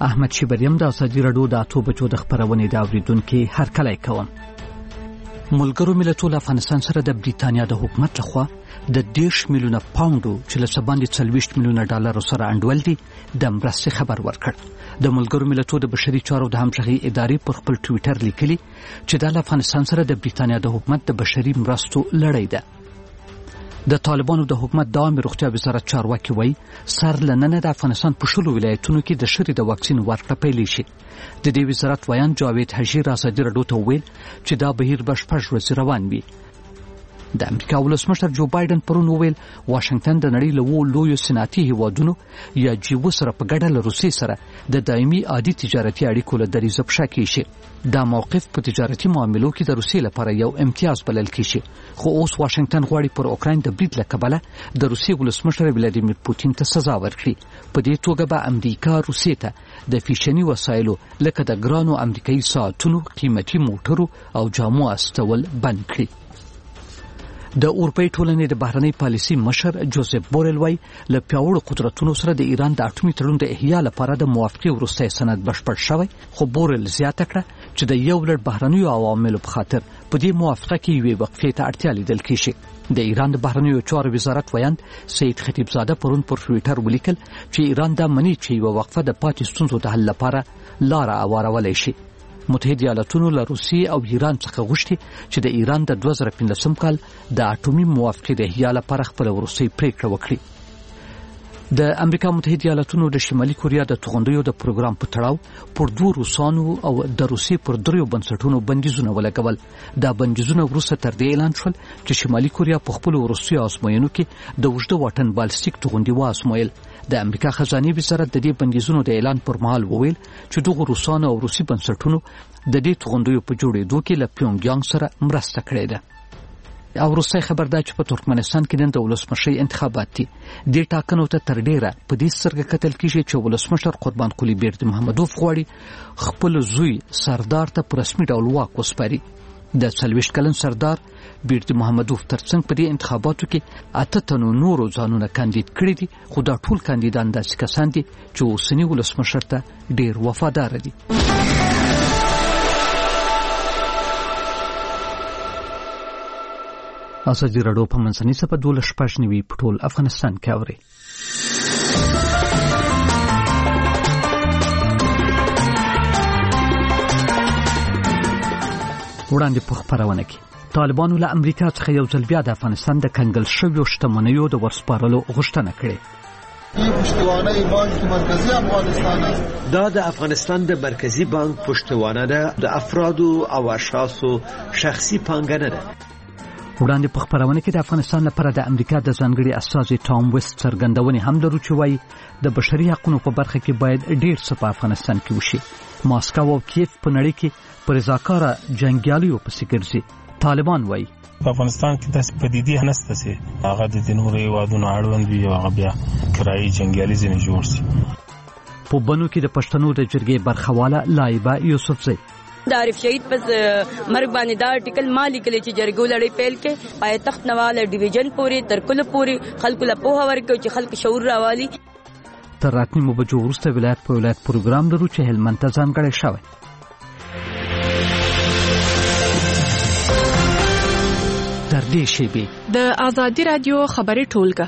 احمد شیبریم د ازادي راډیو د 8 بجو د خبرونې د اوریدونکو هرکلی کوم. ملګرو ملتونو افغانستان سره د بریټانیا د حکومت لخوا د 10 میلیونه پاونډو چې له سباندې 40 میلیونه ډالر سره انډول دي د مرستې خبر ورکړ. د ملګرو ملتونو د بشري چارو د همغږي ادارې پر خپل ټوئیټر لیکلي چې د افغانستان سره د بریټانیا د حکومت د بشري مرستو لړۍ ده. د طالبانو د حکومت د عامه روغتیا وزارت چارواکي وایي سر لننه د افغانستان په شلو ولایتونو کې د شری د واکسین ورکړه پیل شي. د دې وزارت ویان جاوید حجیر ازادي راډیو ته ویل چې دا بهیر بشپړ روان وي. د امریکا ولسمشر جو بایدن پرون ویل واشنگټن د نړۍ له لویو صنعتي هیوادونو یا جیو سره په ګډه له روسیې سره د دایمي عادي تجارتي اړیکو له دریځ په شکه شي. دا موقف په تجارتي معاملو کې د روسیې لپاره یو امتیاز بلل کیږي. خو اوس واشنگټن غواړي پر اوکراین د برید له کبله د روسیې ولسمشر ولادیمیر پوتین ته سزا ورکړي. په دې توګه به امریکا روسیې ته د فیشني وسایلو لکه د ګرانو امریکایي ساعتونو، قیمتي موټرو او جامو استول بند کړي. د اروپای ټولنې د بهرنۍ پالیسي مشر جوزف بورل وای له پیاوړو قدرتونو سره د ایران د اټومي تړون د احیا لپاره د موافقې وروستی سند بشپړ شوی. خو بورل زیاته کړه چې د یو لړ بهرنیو عواملو په خاطر په دې موافقه کې یوې وقفې ته اړتیا لیدل کېږي. د ایران د بهرنیو چارو وزارت ویاند سید خطیبزاده پرون پر ټوئیټر ولیکل چې ایران دا مني چې یوه وقفه د پاتې ستونزو د حل لپاره لاره هوارولی شي. متحده ایالاتونو له روسیې او ایران څخه غوښتي چې د ایران د 2015 کال د اټومي موافقې د احیا لپاره خپل وروستۍ پریکړه وکړي. د امریکا متحده ایالاتونو د شمالي کوریا د توغندیو د پروګرام په تړاو پر 2 روسانو او د روسیې پر 3 بنسټونو بندیزونه ولګول. دا بندیزونه وروسته تر دې اعلان شول چې شمالي کوریا په خپل وروستي آزموینو کې د اوږده واټن بالستیک توغندي وازمویل. د امریکا خزانه وزارت د دې بندیزونو د اعلان پر مهال وویل چې دغه روسانو او روسي بنسټونو د دې توغندیو په جوړېدو کې له پیونګیانګ سره مرسته کړې ده. او روسي خبر ده چې په ترکمنستان کې د ولسمشي انتخابات دي. د ټاکنو ته تر ډیره په دې سترګه کتل کېږي چې ولسمشر قربان قلی بیرته محمدوف غواړي خپل زوی سردار ته په رسمي ډول واک وسپاري. د 40 کلن سردار بیرته محمدوف ترڅنګ په دې انتخاباتو کې 8 تنو نورو ځانونه کاندید کړي دي. خو دا ټول کاندیدان داسې کسان دي چې اوسنی ولسمشر ته ډیر وفادار دي. ازادي راډیو په منځنۍ صفحه 12 په ټول افغانستان کې اوري. وړاندې په خبرونه کې طالبانو له امریکا څخه یو ځل بیا د افغانستان د کنګل شویو شتمنیو د ورسپارلو غوښتنه کړې. دا د افغانستان د مرکزی بانک پشتوانه ده، د افرادو او اشخاصو شخصي پانګونه ده. وړاندې په خبرونه کې د افغانستان لپاره د امریکا د ځانګړي استازي ټام ویسټ څرګندونې هم لرو چې وایي د بشري حقوقو په برخه کې باید ډیر څه په افغانستان کې وشي. ماسکو او کیف په نړۍ کې پر رضاکاره جنگیالیو پسې ګرځي. طالبان وایي په افغانستان کې داسې پدیدې نشته چې هغه د نورو هیوادونو اړوند وي او هغه بیا کرایي جنگیالي ځینې جوړ شي. په بنو کې د پښتنو د جرګې برخواله لایبه یوسفزۍ د عارف شهید پس مرګ باندې دا آرټیکل مالی کلی چې جرګو لړۍ پیل کې پای تخت نواله ډیویژن پورې تر کله پورې خلکو له پوهه ورکو چې خلک شعور راوالي. تر راتلونکي بجو وروسته ولایت په ولایت پروګرام لرو چې هلمند ته ځانګړی شوی. تر دې شیبې د ازادي رادیو خبري ټولګه.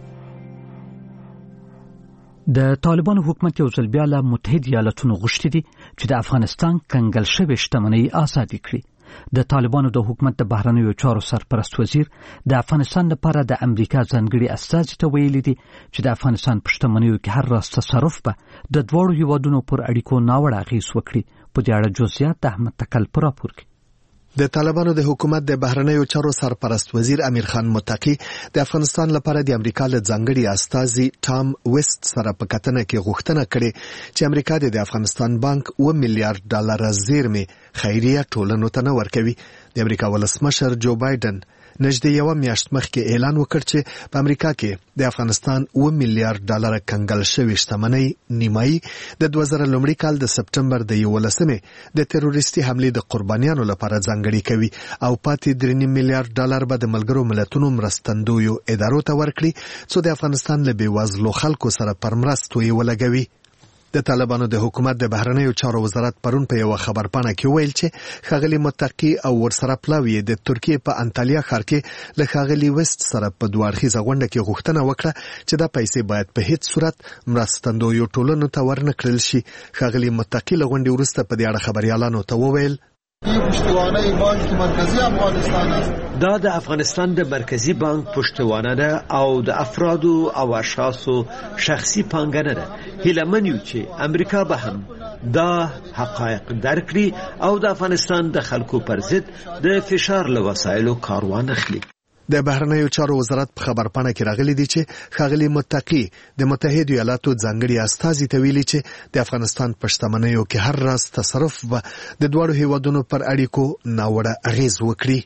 د طالبانو حکومت یو ځل بیا له متحده ایالاتونو غوښتي دي چې د افغانستان کنګل شوی شتمنۍ آزاد کړي. د طالبانو د حکومت د بهرنیو چارو سرپرست وزیر د افغانستان لپاره د امریکا ځانګړي استازي ته ویلي دي چې د افغانستان په شتمنیو کې هر راز تصرف به د دوړو هیوادونو پر اړیکو ناوړه اغېز وکړي. په دې اړه جزئیات د احمد تکل پر راپور کې. د طالبانو د حکومت د بهرنیو چارو سرپرست وزیر امیر خان متقی د افغانستان لپاره د امریکا له ځانګړي استازي ټام ویسټ سره په کتنه کې غوښتنه کړې چې امریکا د افغانستان بانک 1 میلیارډ ډالر زیرمې خیریه ټولنو ته نه ورکوي. د امریکا ولسمشر جو بایدن نږدې یو میاشت مخکې اعلان وکړ چې په امریکا کې د افغانستان 1 میلیارډ ډالر کنګل شوی شتمنۍ نیمایي د 2001 کال د سپټمبر د 11مې د تروریستي حملې د قربانیانو لپاره ځانګړي کوي او پاتې 3 میلیارډ ډالر به د ملګرو ملتونو مرستندویو ادارو ته ورکړي چې د افغانستان له بیوزلو خلکو سره پر مرستو یې ولګوي. د طالبانو د حکومت د بهرنیو چارو وزارت پرون په یو خبرپاڼه کې ویل چې ښاغلي متقي او ورسره پلاوی د ترکیې په انټالیا ښار کې له ښاغلي وست سره په دوه اړخیزه غونډه کې غوښتنه وکړه چې دا پیسې باید په هیڅ صورت مرستندویو ټولنو ته ورنکړل شي. ښاغلي متقي له غونډې وروسته په دې اړه خبريالانو ته وویل دا د افغانستان د مرکزی بانک پشتوانه ده او د افرادو او اشخاصو شخصي پانګه ده. هیله من یو چې امریکا به هم دا حقایق درکړي او د افغانستان د خلکو پر ضد د فشار له وسایلو کار وانخلي. د بهرنیو چارو وزارت په خبرپاڼه کې راغلي دي چې ښاغلي متقي د متحده ایالاتو ځانګړي استازي ته ویلي چې د افغانستان په شتمنیو کې هر راز تصرف به د دواړو هیوادونو پر اړیکو ناوړه اغیز وکړي.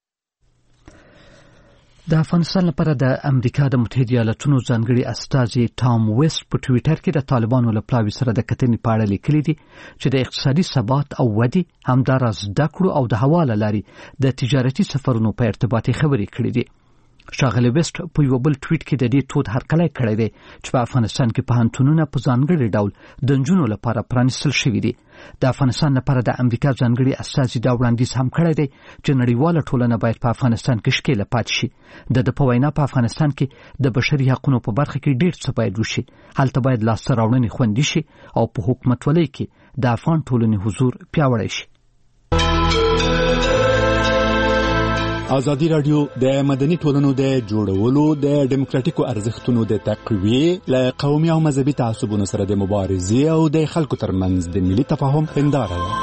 د افغانستان لپاره د امریکا د متحده ایالاتونو ځانګړي استازي ټام ویست په ټوئیټر کې د طالبانو له پلاوي سره د کتنې په اړه لیکلي دي چې د اقتصادي ثبات او ودې همداراز زده کړو او د حواله لاري د تجارتي سفرونو په ارتباطي خبرې کړې دي. ښاغلي ویست په یو بل ټویټ کې د دې تود هرکلی کړی دی چې په افغانستان کې پوهنتونونه په ځانګړي ډول د نجونو لپاره پرانیستل شوي دي. د افغانستان لپاره د امریکا ځانګړي استازي دا وړاندیز هم کړی دی چې نړیواله ټولنه باید په افغانستان کې ښکېله پاتې شي. د په وینا په افغانستان کې د بشري حقوقو په برخه کې ډېر څه باید وشي. هلته باید لاسته راوړنې خوندي شي او په حکومتولۍ کې د افغان ټولنې حضور پیاوړی شي. ازادي رادیو د مدني ټولنو د جوړولو د ډیموکراتیکو ارزښتونو د تقویه له قومي او مذهبي تعصبونو سره د مبارزې او د خلکو ترمنځ د ملي تفاهم هنداره ده.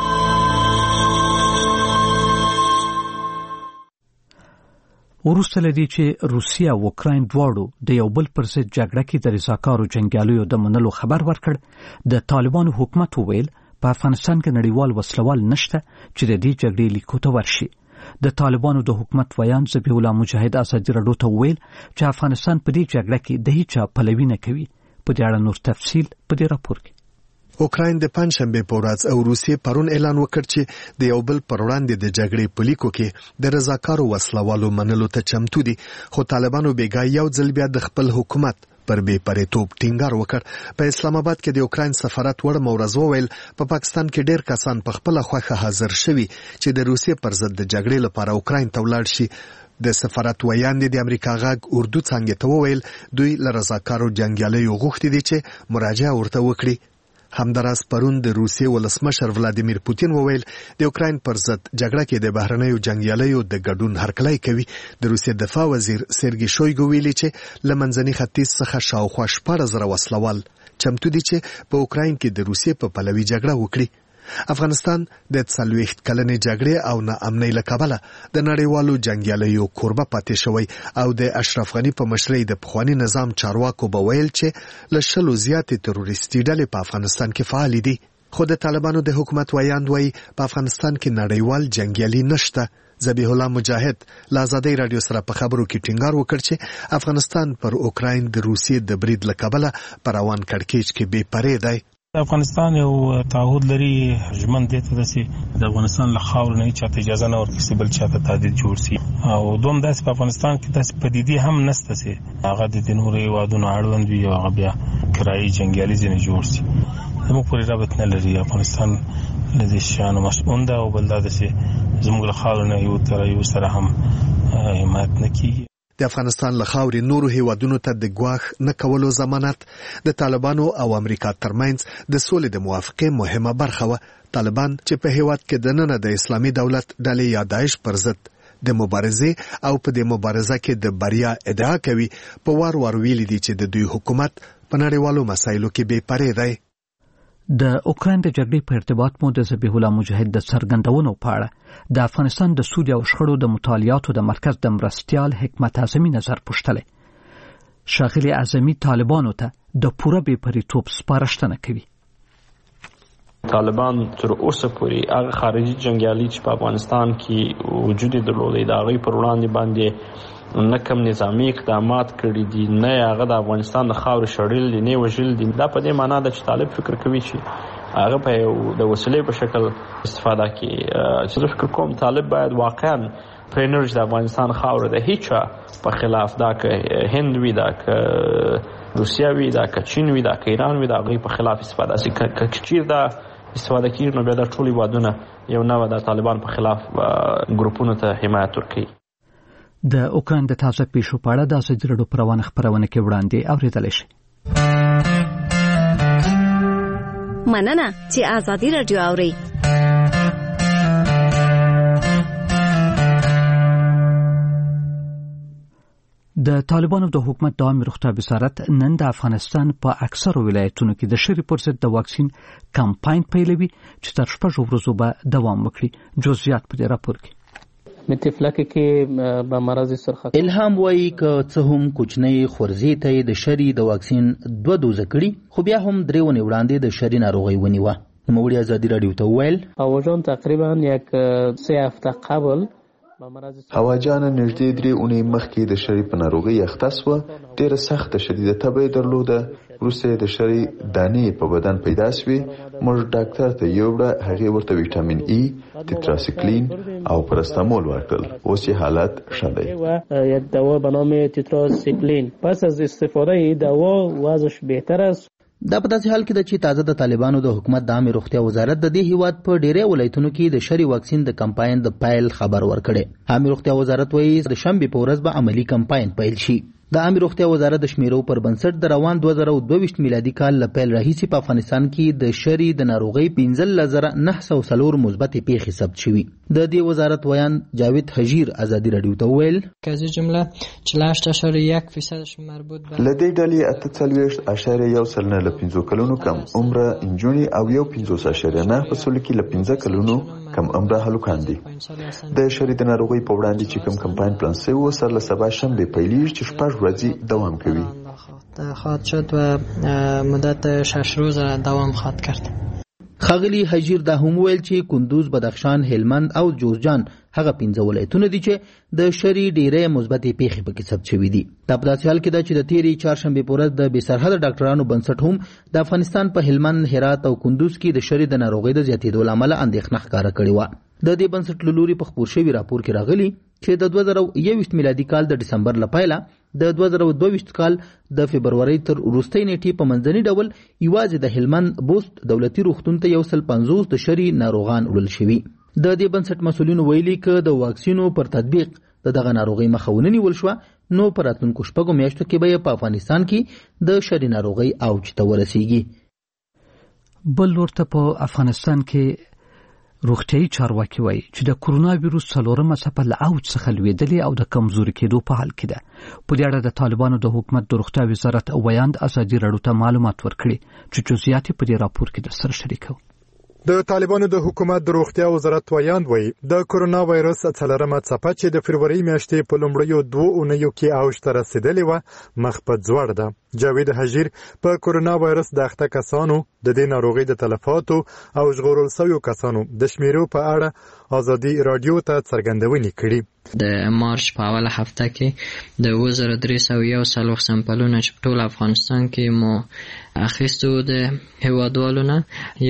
وروسته لدی چې روسیا او اوکراین دواړو د یو بل پر ضد جګړه کې د رضاکارو جنگیالیو د منلو خبر ورکړ، د طالبانو حکومت وویل په افغانستان کې نړیوال وسلوال نشته چې د دې جګړې لیکو ته ورشي. د طالبانو د حکومت ویان ذبیح الله مجاهد ازادي راډیو ته وویل چې افغانستان په دې جګړه کې د هیڅ پلوي نه کوي. په دې اړه نور تفصیل په دې راپور کې. اوکراین د پنځشنبه په ورځ او روسیې پرون اعلان وکړ چې د یو بل پر وړاندې د جګړې په لیکو کې د رضاکارو وسلوالو منلو ته چمتو دي، خو طالبانو بیګا یو ځل بیا د خپل حکومت پر بې پرېتوب ټینګار وکړ. په اسلام آباد کې د اوکراین سفارت وړ مورز وویل په پاکستان کې ډېر کسان په خپل خوښه حاضر شوي چې د روسیې پر ضد د جګړې لپاره اوکراین ته ولاړ شي. د سفارت ویاند د امریکا غاګ اردو څنګه ته وویل دوی له رضاکارو جنگیالیو غوښتي دي چې مراجعه ورته وکړي. همداراز پرون د روسیې ولسمشر ولادیمیر پوتین وویل د اوکراین پر ضد جګړه کې د بهرنیو جنگیالیو د ګډون هرکلی کوي. د روسیې دفاع وزیر سرګی شویګو ویلي چې له منځني ختیځ څخه شاوخوا 14,000 وسلوال چمتو دي چې په اوکراین کې د روسیې په پلوي جګړه وکړي. افغانستان د 40 کلنې جګړې او ناامنۍ له کبله د نړیوالو جنگیالیو کوربه پاتې شوی او د اشرف غنی په مشرۍ د پخوانی نظام چارواکو به ویل چې له 100 زیاتې تروریستي ډلې په افغانستان کې فعال دي. خو د طالبانو د حکومت ویاند وایي په افغانستان کې نړیوال جنگیالي نشته. ذبیح الله مجاهد له ازادي رادیو سره په خبرو کې ټینګار وکړ چې افغانستان پر اوکراین د روسیې د برید له کبله پر روان کړکېچ کې بې پرې دی. افغانستان یو تعهد لري ژمن دي ته چې د افغانستان له خاور نه چاته اجازه نه ورکړي چې بل چاته تهدید جوړ شي او دوم داسې په افغانستان کې داسې پدیدې هم نشته چې هغه د نورو هیوادونو اړوند وي او هغه بیا کرایي جنگیالي ځینې جوړ شي. زموږ پورې رابط نه لري. افغانستان له دې شیانو مسؤل ده او بل دا چې زموږ له خاور نه یو تر یو سره هم حمایت نه کوي. د افغانستان له خاورې نورو هیوادونو ته د ګواښ نه کولو ضمانت د طالبانو او امریکا ترمنځ د سولې د موافقې مهمه برخه وه. طالبان چې په هیواد کې دننه د اسلامي دولت ډلې یا داعش پر ضد د مبارزې او په دې مبارزه کې د بریا ادعا کوي، په وار وار ویلي دي چې د دوی حکومت په نړیوالو مسایلو کې بې پرې دی. د اوکراین د جګړې په ارتباط مو د ذبیح الله مجاهد د څرګندونو په اړه د افغانستان د سود او شخړو د مطالعاتو د مرکز د مرستیال حکمت اعظمي نظر پوښتلی. ښاغلي اعظمي طالبانو ته د پوره بې پرېتوب سپارښتنه کوي. طالبان تر اوسه پورې هغه خارجي جنگیالي چې په افغانستان کې وجود درلودي د هغوی پر وړاندې باندې نه کم نظامی اقدامات کړي دي، نه هغه د افغانستان د خاورې شړل دي، نه وژل دي. دا په دې معنا ده چې طالب فکر کوي چې هغه په د وسیلې په شکل استفاده کوي. چې زه فکر کوم طالب باید واقعا پرې نه د افغانستان خاوره د هیچا په خلاف، دا که هند وي، دا که روسیا وي دا که چین وي دا که ایران وي دا غي په خلاف استفاده سي کچیر دا استفاده کیږي نو بیا د ټولي وادونه یو نوو د طالبان په خلاف ګروپونو ته حمایت ورکوي. د اوکراین د تازه پیښو په اړه د ازادي راډیو پروانه خبرونه کې وړاندې اوریدل شي. مننه چې ازادي راډیو اوري. د طالبانو د حکومت دایمي روغتیا وزارت نن د افغانستان په اکثرو ولایتونو کې د شری پر ضد د واکسین کمپاین پیلوي چې تر 6 ورځې به دوام وکړي. جزئیات په دې راپور کې متفلکه کې به مرض سرخه الهام وایي که څه هم کوچنی خورزي ته د شری د واکسین 2 دوزه کړي خو بیا هم 3 ونې وړاندې د شری ناروغي ونیوه. نوموړي ازادي راډیو ته وویل هواجان تقریبا یک 3 هفته قبل هواجان نږدې 3 اونۍ مخکې د شری په ناروغي اخته شوه. ډېره سخته شدیده تبه درلوده. وروسته د شری دانې په بدن پیدا شوې. موږ ډاکټر ته یوړه. هغې ورته ویټامین ای، تتراسیکلین او پرستامول ورکړل. اوس یې حالت ښه دی. یک دوا به نام تتراسیکلین. پس از استفاده دوا وضعش بهتر است. دا په داسې حال کې ده چې تازه د طالبانو د حکومت د عامه روغتیا وزارت د دې هیواد په ډیری ولایتونو کې د شری واکسین د کمپاین د پیل خبر ورکړي. عامه روغتیا وزارت وایي د شنبه په ورځ به عملی کمپاین پیل شي. د عامه روغتیا وزارت د شمیرو پر بنسټ د روان 2022 میلادي کال له پیل راهیسې په افغانستان کې د شری د ناروغي 15904 مثبت پیښې ثبت شوي. د دې وزارت ویان جاوید حجیر ازادي راډیو ته ویل کزي جمله 48.1% مربوط به لدې ډلې 48.1 له 15 کلونو کم عمره انجونی او 15.9% له 15 کلونو کم عمره هلکان دي. د شری د ناروغي په وړاندې چې کوم کمپاین پلان شوی و سر له سبا شنبه پیلیږي چې 6 ورځې دوام کوي. خواهد شد و مدت 6 روز دوام خواهد کرد. خاغلی حجیر دا هم ویل چې کندوز، بدخشان، هلمند او جوزجان هغه 15 ولایتونه دي چې د شری ډیره مثبتې پیښې پکې ثبت شوې دي. دا په داسې حال کې ده چې د تیری چهارشنبه په ورځ د بې سرحده ډاکټرانو بنسټ هم د افغانستان په هلمند، هرات او کندوز کې د شری د ناروغۍ د زیاتېدو لامل اندېښنه ښکاره کړې وه. د دې بنسټ له لوري په خپور شوي راپور کې راغلي چې د 2021 میلادي کال د ډسمبر له پیله د 2022 کال د فبرورۍ تر وروستۍ نیټې په منځني ډول یوازې د هلمند بوست دولتي روغتون ته 150 د شری ناروغان وړل شوي. د دې بنسټ مسؤلینو ویلي که د واکسینو پر تطبیق دغه ناروغي مخه ونه نیول شوه نو په راتلونکو 6 میاشتو کې به په افغانستان کې د شری ناروغي اوج ته ورسیږي. بل ورته په افغانستان کې روغتیايي چارواکي وایي چې د کورونا وایروس 4مه څپه له اوج څخه لوېدلې او د کمزوري کېدو په حال کې ده. په دې اړه د طالبانو د حکومت د روغتیا وزارت ویاند ازادي راډیو ته معلومات ورکړي چې جزئیات په دې راپور کې درسره شریکو. د طالبانو د حکومت د روغتیا وزارت ویاند وایي د کورونا وایرس 4مه څپه چې د فبرورۍ میاشتې په لومړیو 2 اونیو کې اوج ته رسیدلې وه مخ په ځوړ ده. جاوید حجیر په کورونا وایرس د اخته کسانو د دې ناروغۍ د تلفاتو او ژغورل شویو کسانو د شمیرو په اړه ازادي راډیو ته څرګندونې کړي. د مارچ په اوله هفته کې د 2301 سمپلونه چې په ټول افغانستان کې مو اخیستو د هیوادوالو نه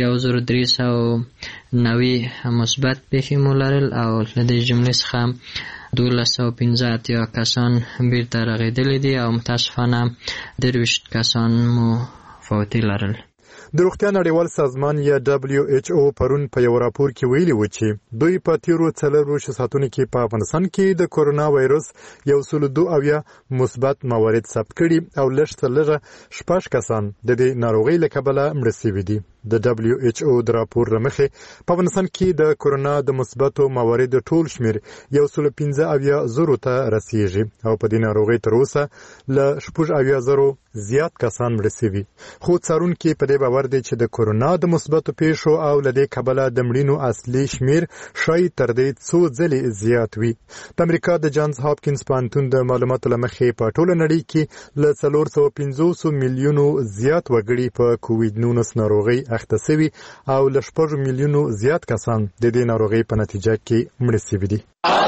1390 مثبت پیښې مو لرل او له دې جملې څخه 1215 کسان بیرته رغېدلي دي او متاسفانه 23 کسان مو فوتي لرل. د روغتیا نړیوال سازمان یا WHO پرون په یو راپور کې ویلي و چې دوی په تیرو 4 ساعتونو کې په افغانستان کې د کورونا وایرس 102 مثبت موارد ثبت کړي او لږ 6 کسان د دې ناروغۍ له کبله مړه شوي دي. د WHO د راپور لمخې په افغانستان کې د کورونا د مثبتو موارد ټول شمیر 115,000 ته رسیږي او په دې ناروغۍ تر اوسه له 6,000 زیات کسان مړه شوي. خو څارونکي په دې باور دي چې د کورونا د مثبتو پیښو او له دې کبله د مړینو اصلي شمیر شاید تر دې څو ځلې زیات وي. د امریکا د جانز هاپکینز پوهنتون د معلوماتو لمخې په ټوله نړۍ کې له 450 میلیونو زیات وګړي په کووید-19 ناروغۍ اخته شوي او له 6 میلیونو زیات کسان د دې ناروغۍ په نتیجه کې مړه شوي دي.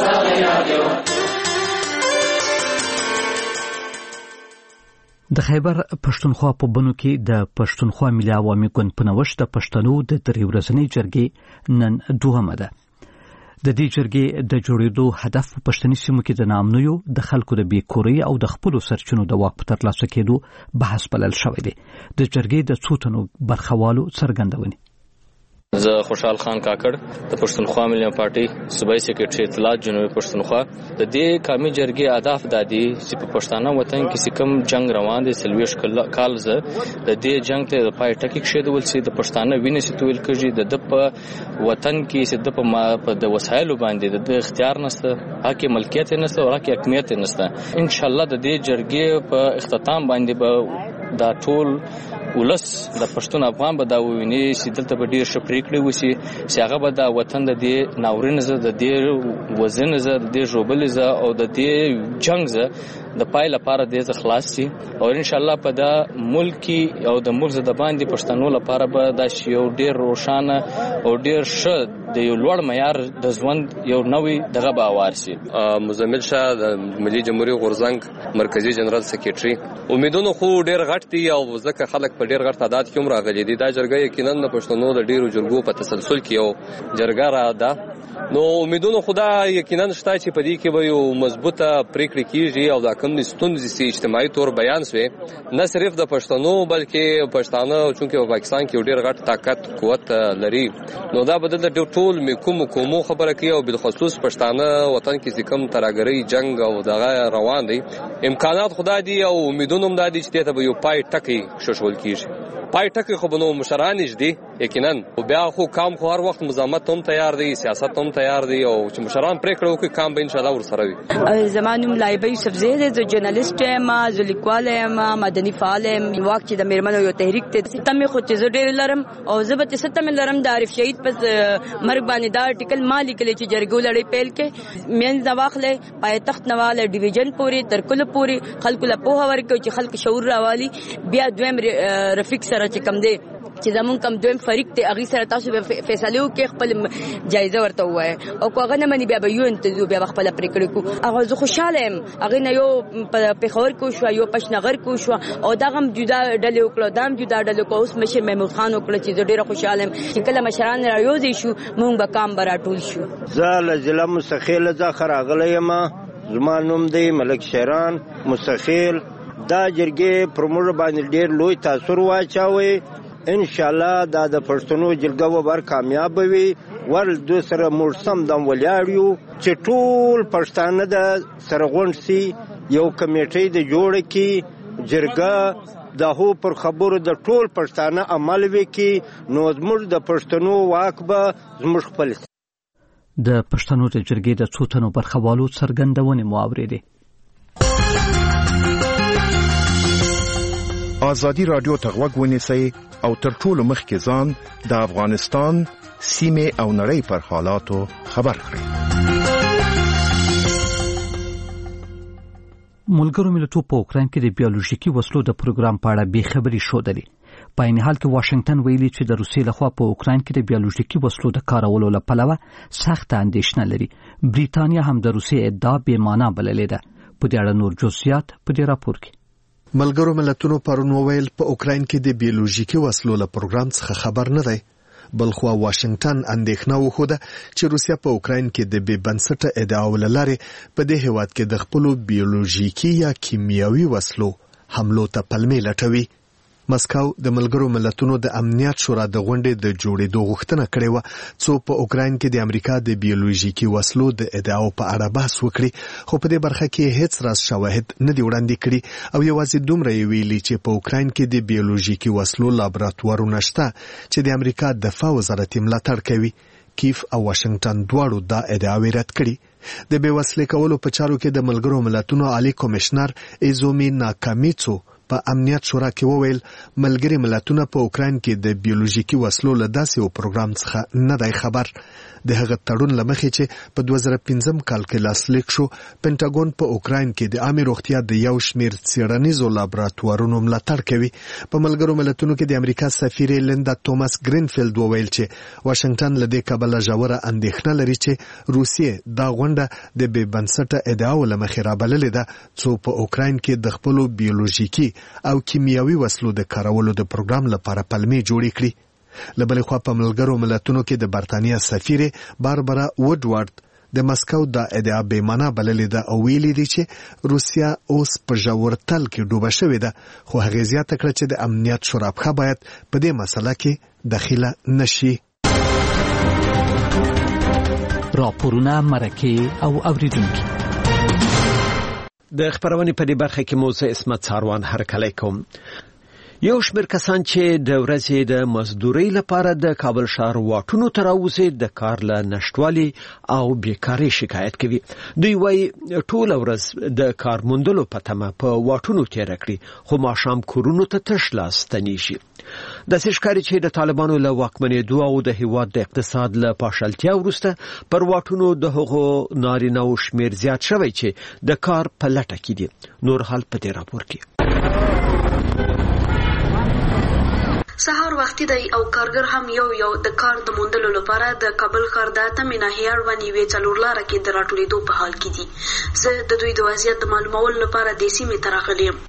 د خیبر پښتونخوا په بنو کې د پښتونخوا ملي عوامي ګوند په نوښت د پښتنو د 3 ورځنۍ جرګې نن 2مه ده. د دې جرګې د جوړېدو هدف په پښتني سیمو کې د ناامنیو د خلکو د بیکورۍ او د خپلو سرچینو د واک په ترلاسه کېدو بحث بلل شوی دی. د جرګې د څو تنو برخوالو څرګندونې. زه خوشحال خان کاکړ د پښتونخوا ملي پارټي صوبایي سکرټري اطلاعات جنوبي پښتونخوا د دې قومي جرګې اهداف دادي چې په پښتانه وطن کې کوم جنگ روان دي 40 کال زه د دې جنگ ته د پای ټکی کېدول چې د پښتانه وینې ستویل کېږي د په وطن کې چې د په وسایلو باندې د اختیار نشته حق ملکیت نشته او حق حکمیت نشته. ان شاء الله د دې جرګې په اختتام باندې به دا ټول ولس د پښتون افغان به دا وویني چې دلته به ډېر ښه پرېکړې وشي چې هغه به دا وطن د دې ناورین زه د دې وزن زه د دې ژوبل زه او د دې جنگ زه د پای لپاره د خلاص شي او ان شاء الله په دا ملکی او د ملک د باندې پښتنو لپاره به دا یو ډېر روښانه او ډېر ښه د یو لوړ معیار د ژوند یو نوې دغه به اوار شي. مزمل شاه د ملي جمهوریت غورځنګ مرکزی جنرال سکرټري امیدونو خو ډېر غټ دي او ځکه خلک په ډېر غټ تعداد کې هم راغلي دي. دا جرګه یقینا د پښتنو د ډېرو جرګو په تسلسل کې یو جرګه را ده. نو امیدونو خدا یقینا شته چې په دې کې به یو مضبوطه پریکړه کیږي او دا کوم ستونزې چې اجتماعي تور بیان شوي نه صرف د پښتنو بلکې پښتانه چونکه په پاکستان کې ډېر غټ طاقت قوت لري نو دا بدل د ټول کومو خبره کوي او بالخصوص پښتانه وطن کې کوم تراګری جنگ او دغه روان دي امکانات خدا دي او امیدونو هم دي چې ته به یو پای ټکی شوشول کیږي. پای ټکی خو بنو مشرانیش دي یقینا او بیا خو کام خو هر وخت مزامت هم تیار دي سیاست هم تیار دي او چې مشران پریکړه وکړي کام به ان شاء الله ورسره وي. زمانوم لایبه یوسف زید د جرنالست ما زلیکوال ما مدني فعال واک چې د میرمنو یو تحریک ته تمه خو چې ډېر لرم او زبته ستم لرم د عارف شهید پس مرګ باندې دا ارټیکل مالی کلی چې جرګو لړۍ پیل کې مین زواخله پای تخت نواله ډیویژن پوری تر کله پوری خلکو له په هور کې چې خلک شعور راوالي بیا دویم رفیق سره چې کم دی چې زمون کم دویم فریق ته اغي سره تاسو به فیصله وکړي خپل جایزه ورته وای او کوغه نه مني بیا به یو انتظار بیا خپل پریکړه کو هغه زه خوشاله ام هغه نه یو په خور کو شو یو پښنغر کو شو او دغه جدا ډلې وکړو دام جدا ډلې کو اوس مشه محمود خان وکړه چې ډیره خوشاله ام چې کله مشران رايوځي شو مونږ به کام براټول شو. زال ضلع مستخیل ځخر اغلی ما زمانوم دی ملک شهران مستخیل دا جرګې پرموږ باندې ډیر لوی تاثیر واچوي. ان شاء الله دا د پښتنو جرګه ور کامیاب وي ور د سره مرسم دم ولیاړو چې ټول پښتانه د سرغونډ سي یو کمیټې د جوړ کی جرګه د هو پر خبرو د ټول پښتانه عمل وکي نو زموږ د پښتنو واک به زموږ خپل. د پښتنو د جرګې د څو تنو برخوالو څرګندونې مو اوریدې. آزادی رادیو ته غوږ ونیسئ او تر ټولو مخکې ځان د افغانستان سیمې او نړۍ پر حالاتو خبر کړئ. ملګرو ملتونو په اوکراین کې د بیولوژیکي وسلو د پروګرام په اړه بې خبري شودلې. په عین حال کې واشنگټن ویلي چې د روسیې لخوا په اوکراین کې د بیولوژیکي وسلو د کارولو لپاره سخت اندېښنه لري. بریټانیا هم د روسیې ادعا بې معنا بللې ده. په دې اړه نور جزئیات په دې راپور کې. ملګرو ملتونو پرون وویل په اوکراین کې د بیولوژیکي وسلو له پروګرام څخه خبر نه دی. بلخو واشنگټن اندېښنه وښوده چې روسیا په اوکراین کې د بې بنسټه ادعاو له لارې په دې هېواد کې د خپلو بیولوژیکي یا کیمیاوي وسلو حملو ته پلمې لټوي. مسکو د ملګرو ملتونو د امنیت شورا د غونډې د جوړېدو غوښتنه کړې وه څو په اوکراین کې د امریکا د بیولوژیکي وسلو د ادعاو په اړه بحث وکړي خو په دې برخه کې هیڅ راز شواهد نه دي وړاندې کړي او یوازې دومره یې ویلي چې په اوکراین کې د بیولوژیکي وسلو لابراتوارونه شته چې د امریکا دفاع وزارت ملاتړ کوي. کیف او واشنگټن دواړو دا ادعاوې رد کړي. د بې وسلې کولو په چارو کې د ملګرو ملتونو عالی کمشنر ایزومی ناکامیڅو په امنیت شورا کې وویل ملګری ملتونه په اوکراین کې د بیولوژیکي وسلو له داسې یو پروګرام څخه نه دی خبر. د هغه تړون له مخې چې په 2015 کال کې لاسلیک شو پینټاګون په اوکراین کې د عامه روغتیا د یو شمېر څېړنیزو لابراتوارونو ملاتړ کوي. په ملګرو ملتونو کې د امریکا سفیر لیندا توماس ګرینفیلډ وویل چې واشنگټن له دې کبله ژوره اندېښنه لري چې روسیې دا غونډه د بې بنسټه ادعاو له مخې رابللې ده څو په اوکراین کې د خپلو بیولوژیکي او کیمیاوي وسلو د کارولو د پروګرام لپاره پلمې جوړې کړي. لبل خو په ملګرو ملتونو کې د برتانیا سفیر باربرا وډوارد د مسکو د ادعا بیمانه بللې ده او ویلي دي چې روسیا اوس په ژورتل کې ډوبه شوې ده، خو هغه زیاته کړه چې د امنیت شورابخه باید په دې مسله کې دخیله نشي. راپورونه، مرکې او اوریدونکي د خبرونې په دې برخه کې موزه اسمت ساروان هرکلی کوم. یو شمېر کسان چې د ورځې د مزدورۍ لپاره د کابل ښار واټونو ته راوځي د کار له نشټوالي او بیکارۍ شکایت کوي. دوی وایي ټوله ورځ د کار موندلو په تمه په واټونو تېره کړي، خو ماښام کورونو ته تش لاس ستنیږي. داسې ښکاري چې د طالبانو له واکمنېدو او د هېواد د اقتصاد له پاشلتیا وروسته پر واټونو د هغو نارینه‌و شمېر زیات شوی چې د کار په لټه کې دي. نور حال په دې راپور کې. سهار وختي دی او کارګر هم یو د کار د موندلو لپاره د کابل ښار د اتمې ناحیې اړوند یوې څلور لاره کې د راټولېدو په حال کې دي. زه د دوی د وضعیت د معلومولو لپاره د سیمې ته راغلی یم.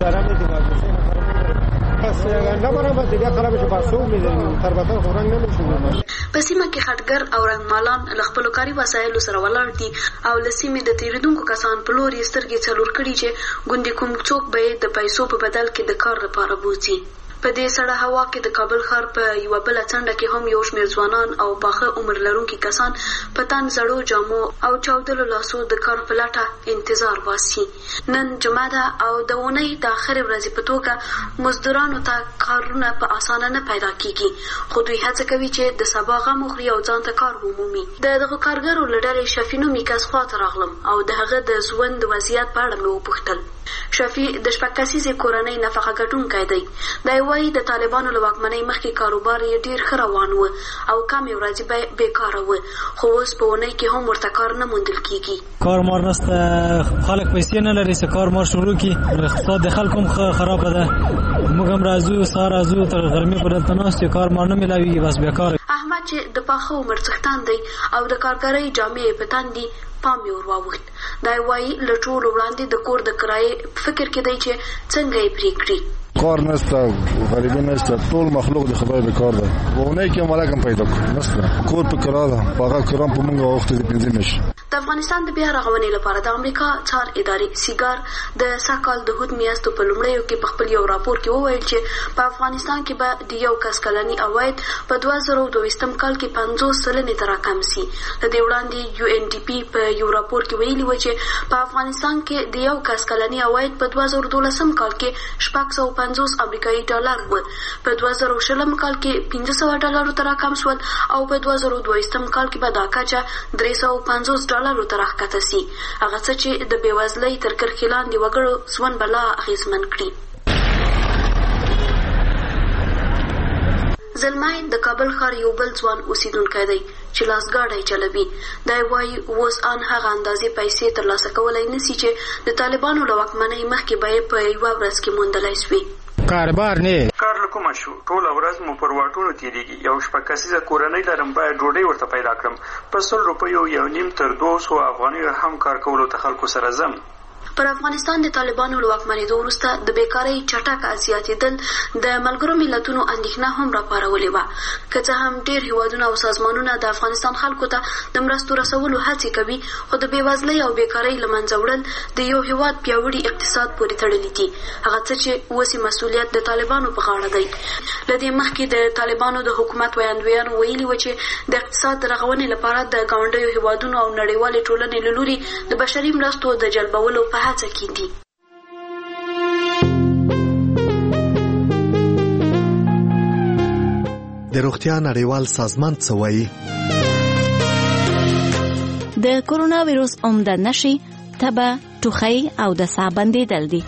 په سیمه کې خټګر او رنګمالان له خپلو کاري وسایلو سره ولاړ دي او له سیمې د تېرېدونکو کسان په لور یې سترګې څلور کړي چې ګوندې کوم څوک به یې د پیسو په بدل کې د کار لپاره بوځي. په دې سړه هوا کې د کابل ښار په یوه بله څنډه کې هم یو شمېر ځوانان او پاخه عمر لرونکي کسان په تن زړو جامو او چاودلو لاسو د کار په لټه انتظار باسي. نن جمعه ده او د اونۍ د آخرې ورځې په توګه مزدورانو ته کارونه په اسانه نه پیدا کیږي، خو دوی هڅه کوي چې د سبا غم وخوري او ځان ته کار ومومي. د دغو کارګرو له ډلې شفي نومي کس خواته راغلم او د هغه د ژوند د وضعیت په اړه مې وپوښتل. شفي د شپږ کسیزې کورنۍ نفقه ګټونکی دی. دی وایي د طالبانو له واکمنۍ مخکې کاروبار یې ډېر ښه روان و او کمې ورځې به بیکاره و، خو اوس په اونۍ کې هم ورته کار نه موندل کیږي. کار مار نشته، خلک پیسې نه لري چې کار مار شروع کړي. اقتصاد د خلکو هم خرابه ده. موږ هم راځو سهار راځو تر غرمې پورې دلته ناست یو، کار مار نه میلاویږي، بس بیکاره. احمد چې د پاخه عمر څښتن دی او د کارګرۍ جامې یې په تن دي، پام یې ور واوښت. دی وایي له ټولو وړاندې د کور د کرایې فکر کې دی چې څنګه یې پرې کړي. کار نشته، غریبي نشته، ټول مخلوق د خدای به کار ده. په اونۍ کې مالک هم پیدا نشته، کور په کرا ده، په هغه کرا په موږ وخت د 15 میاشتې. د افغانستان د بیا رغونې لپاره د امریکا څار ادارې سیګار د سږ د هود میاشتو په لومړیو کې په خپل یو راپور کې وویل چې په افغانستان کې به د یو کس کلني عواید په 2022 کال کې 50% ته راکم سي. د دې وړاندې UNDP په یو راپور کې ویلي و چې په افغانستان کې د یو کس کلني عواید په 2012 کال کې 650 امریکایي ډالر و، په 2020 کال کې 500 ډالرو ته راکم شول او په 2022 کال کې به دا کچه 350 ډالرو ته راښکته سي، هغه څه چې د بېوزلۍ تر کرښې لاندې وګړو ژوند به لا اغېزمن کړي. زلمی د کابل ښار یو بل ځوان اوسیدونکی دی چې لاسګاډی چلوي. دی وایي اوس ان هغه اندازې پیسې ترلاسه کولی نسي چې د طالبانو له واکمنۍ مخکې به یې په یوه ورځ کې موندلی سوي. کاربار نه کار له کومه شو، ټوله ورځ مو پر واټونو تېرېږي. یو شپږ کسیزه کورنۍ لرم، باید ډوډۍ ورته پیدا کړم. په 100 روپیو 1.5 تر 200 افغانیو هم کار کولو ته خلکو سره ځم. پر افغانستان د طالبانو له واکمنېدو وروسته د بیکارۍ چټک زیاتېدل د ملګرو ملتونو اندېښنه هم راپارولې وه. که څه هم ډېر هېوادونه او سازمانونه د افغانستان خلکو ته د مرستو رسولو هڅې کوي، خو د بېوزلۍ او بیکارۍ له منځه وړل د یو هېواد پیاوړي اقتصاد پورې تړلي دي، هغه څه چې اوس مسؤلیت د طالبانو په غاړه دی. له دې مخکې د طالبانو د حکومت ویاندویانو ویلي و چې د اقتصاد د رغونې لپاره د ګاونډیو هېوادونو او نړیوالې ټولنې له لوري د بشري مرستو د جلبولو په هڅه کې دي. د روغتیا نړیوال سازمان څه وایي؟ د کورونا وایروس عمده نښې تبه، ټوخی او د ساه بندېدل دي.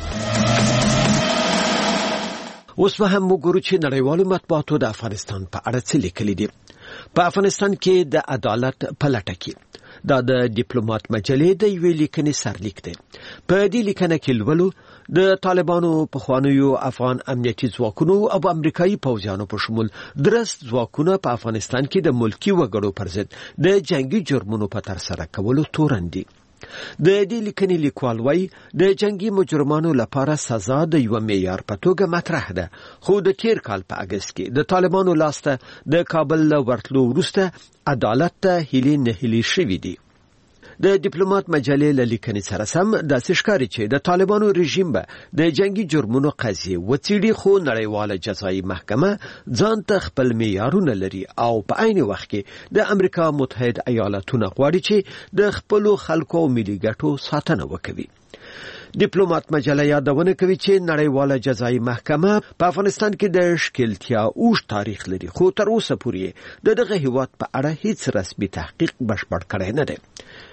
اوس به هم وګورو چې نړیوالو مطبوعاتو د افغانستان په اړه څه لیکلي دي. په افغانستان کې د عدالت په لټه کې دا د ډیپلوماټ مجلې د یوې لیکنې سرلیک دی. په دې لیکنه کې لولو د طالبانو پخوانیو افغان امنیتي ځواکونو او امریکایي پوځیانو په شمول درست ځواکونه په افغانستان کې د ملکی وګړو پر ضد د جنگي جرمونو په ترسره کولو تورن دي. د دې لیکنې لیکوال وایي د جنگي مجرمانو لپاره سزا د یو معیار په توګه مطرح ده، خو د تیر کال په اگست کې د طالبانو لاسته د کابل له ورتلو وروسته عدالت ته هیلې نه هیلې شوې دي. د ډیپلوماټ مجلې له لیکنې سره سم داسې ښکاري چې د طالبانو رژیم به د جنگي جرمونو قضیې وڅېړي، خو نړیواله جزایي محکمه ځان ته خپل معیارونه لري او په عین وخت کې د امریکا متحد ایالاتونه غواړي چې د خپلو خلکو او ملي ګټو ساتنه وکړي. ډیپلوماټ مجله یادونه کوي چې نړیواله جزایي محکمه په افغانستان کې د ښکېلتیا اوږد تاریخ لري، خو تر اوسه پورې د دغه هیواد په اړه هیڅ رسمي تحقیق بشپړ کړی نه دی.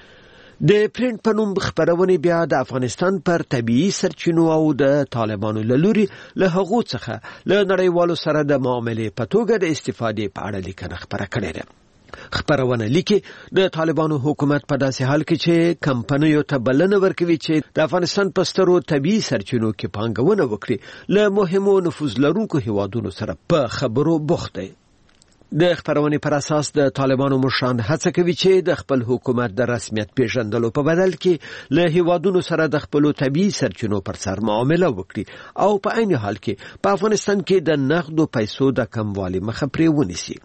د پرینټ په نوم خبرونه بیا د افغانستان پر طبيعي سرچینو او د طالبانو له لوري له هغو څخه له نړیوالو سره د معاملې په توګه د استفادې په اړه لیکنه خبره کړې ده. خبرونه لیکي د طالبانو حکومت په داسې حال کې چې کمپنیو ته بلنه ورکوي چې د افغانستان په سترو طبيعي سرچینو کې پانګونه وکړي، له مهمو نفوذ لرونکو هیوادونو سره په خبرو بوخت دی. د خبرونې پر اساس د طالبانو مشران هڅه کوي چې د خپل حکومت د رسمیت پیژندلو په بدل کې له هیوادونو سره د خپل طبيعي سرچینو پر سر معامله وکړي او په عین حال کې په افغانستان کې د نقدو پیسو د کموالي مخه پرې ونیسي.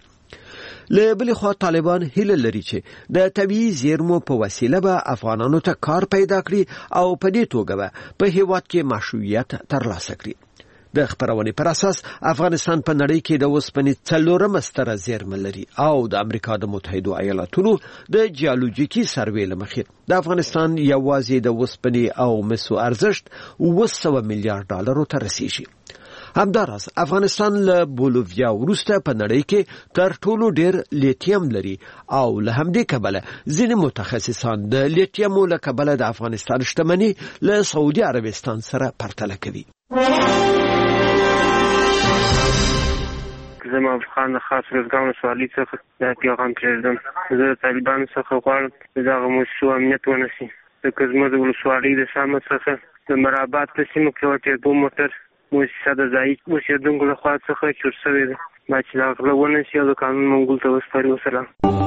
له بل خوا طالبان هیله لري چې د طبيعي زیرمو په وسیله به افغانانو ته کار پیدا کړي او په دې توګه به په هیواد کې مشروعیت ترلاسه کړي. د خبرونې پر اساس افغانستان په نړۍ کې د اوسپنې څلورمه ستره زیرمه لري او د امریکا د متحده ایالاتونو د جیولوژیکي سروې له مخې د افغانستان یوازې د اوسپنې او مسو ارزښت 900 میلیارډ ډالرو ته رسیږي. همداراز افغانستان له بولیویا وروسته په نړۍ کې تر ټولو ډیر لیتیم لري او له همدې کبله ځینې متخصصان د لیتیمو له کبله د افغانستان شتمني له سعودي عربستان سره پرتله کوي. زه افغان خاص روزګان سوالي څخه د پیغام پرېږدم. زه طالبانو څخه غواړم چې دغه موضوع امنیت ونیسي، ځکه زموږ د ولسوالۍ د شامه څخه د مرابات په سیمو کې یوه ټربو موټر مؤسسه د ځایي اوسېدونکو لخوا څخه چور شوې ده، باید چې دا غله ونیسي او د قانون منګول ته وسپاري. وسلام.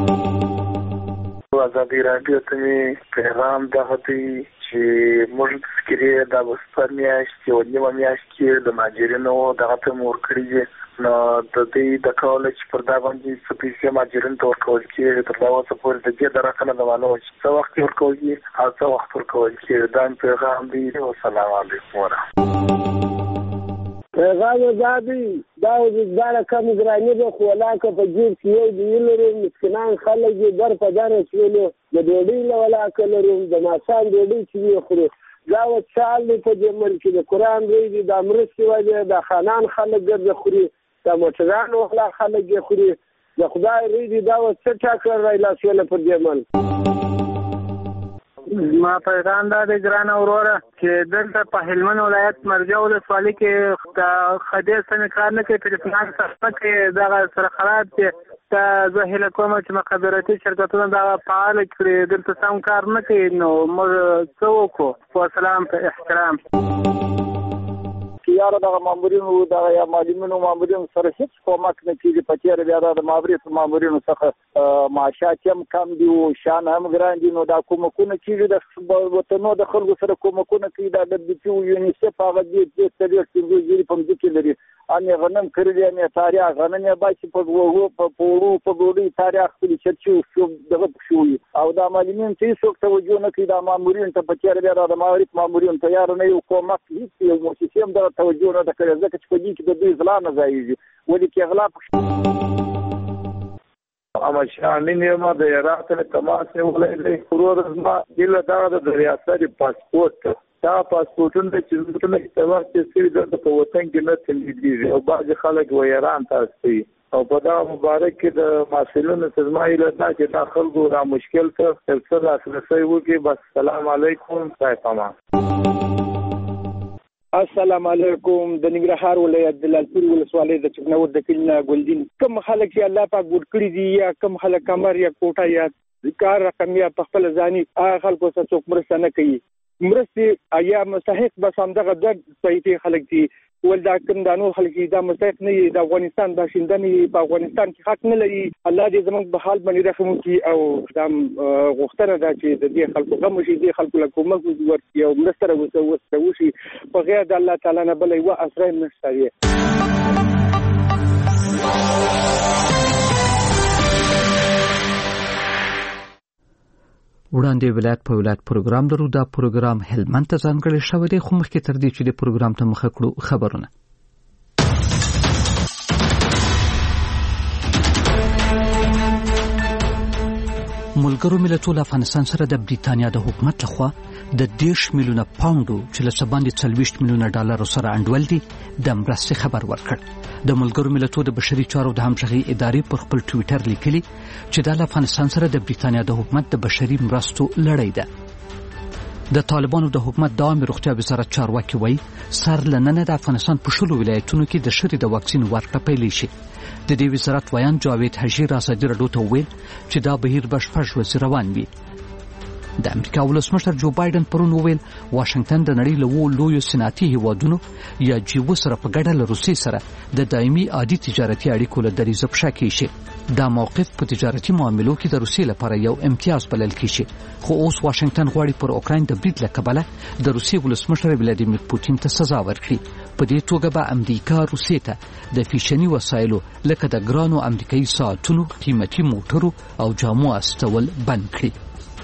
ازادي راډیو ته مې پیغام دغه دی چې موږ فکرې د وسپار میاشت یو نیمه میاشت کې د مهاجرینو دغه ته مور کړی دي، نو د دې د کول چې پر دا باندې څه پیسې مهاجرین ته ورکول کېږي تر دا اوسه پورې د دې درکنه د معلومه چې څه وخت ورکول کېږي او څه وخت ورکول کېږي. دا پیغام دی. والسلام علیکم ورحمۃ. پیغام ازادي دا د کم ګرانی به خلاکه په جیب کې یو دی لري، مسکینان خلک دې در په در شولو د ډوډۍ له ولاکه لري، د ماښام ډوډۍ چې خوري دا و چال په دې ملک د قران دی د امرستي وجه د خانان خلک ګرځي خوري، د موټرانو ولا خلک یې خوري، د خدای ریدي دا و څه ټاکر راځي له پر دې ملک. ما پیغام دا د ګران اوروره چې دلته په هلمند ولایت مرجع ولسوالۍ کې د خدای سره کار نه کوي، په پلان سره کې دغه سره خراب دي. زه هیله کوم چې مخابراتي شرکتونه دا فعال کړي، دلته سم کار نه کوي، نو موږ څه وکړو؟ والسلام په احترام. یاره دغه مامورینو دغه یا معلمینو مامورینو سره هیڅ کومک نه کېږي. په تېره بیا د مامورینو څخه معاشات هم کم دي او شان هم ګران دي، نو دا کومکونه کېږي د وطنو د خلکو سره کومکونه کوي. دا د BT یونیسف هغه دې څلور پنځه زیرې په مځکې لري، انې غنم کړي دي، انې تاریخ غنم یې باسي په وړو په ډوډۍ تاریخ خپلې چرچې دغه شوي او دا معلمین ته هېڅوک توجه نه کوي. دا مامورین ته په تېره بیا د معارف مامورین ته یاره نه یو کومک هېڅ یو مؤسسې هم دغه توجه نه ده کړې، ځکه چې په دې کې د دوی غلا نه ځایږي. ولې کې غلا اما شامل یم د عراق له تماس ولې ورور ما دله دا د ریاست پاسپورت دا پاسپورتونه چې څنګه استعمال کوي د په وطن کې نه تللی او بعض خلک و ایران تاسو او په دا مبارک کې د مسؤلینو سزمایي له چې داخل ګو را مشکل ته سلسله اساسي وکي. بس سلام علیکم صاحب. السلام علیکم. د ننګرهار ولایت د لالپور ولسوالۍ د چکنور د کلینا ګلدین کوم خلک چې الله پاک ګور کړی دي یا کوم خلک کمر یا کوټه یا کار رقم یا په خپل ځاني خلکو سره څوک مرسته نه کوي، مرستې یا مستحق بس همدغه د صحیح خلک دي ول دا کوم د نور خلک دا مستحق نه د افغانستان باشنده نه په افغانستان کې حق نه لري الله دې زموږ په حال باندې رحم وکړي او دا غوښتنه ده چې د دې خلکو غم شي د خلکو له کومک ورته یو مستر وشي په غیر د الله تعالی نه بل یو اسره نشته. وړاندې ولایت په ولایت پروګرام لرو. دا پروګرام هلمند ته ځانګړی شوی دی، خو مخکې تر دې چې د پروګرام ته مخه کړو خبرونه. ملګرو ملتونو افغانستان سره د بریټانیا د حکومت لخوا د 10 میلیونه پاونډو چې له باندې 40 میلیونه ډالر سره انډول دي د مرستې خبر ورکړ. د ملګرو ملتونو د بشري چارو د همغږي ادارې پر خپل ټوئیټر لیکلي چې د افغانستان سره د بریټانیا د حکومت د بشري مرستو لړۍ ده. د طالبانو د حکومت د عامه روغتیا وزارت چارواکي وایي سر لننه د افغانستان په شلو ولایتونو کې د شری د واکسین ورکړه پیل شي. د دې وزارت ویان جاوید حجیر ازادي راډیو ته ویل چې دا بهیر بشپړ وځي روان وي. د امریکا ولسمشر جو بایدن پرون ویل واشنگټن د نړۍ له لویو صنعتي هیوادونو یا جیو سره په ګډه له روسیې سره د دایمي عادي تجارتي اړیکو له دریځ په شا کې شي. دا موقف په تجارتي معاملو کې د روسیې لپاره یو امتیاز بلل کیږي، خو اوس واشنگټن غواړي پر اوکراین د برید له کبله د روسیې ولسمشر ولادیمیر پوتین ته سزا ورکړي. په دې توګه به امریکا روسیې ته د فیشني وسایلو لکه د ګرانو امریکایي ساعتونو، قیمتي موټرو او جامو استول بند کړي.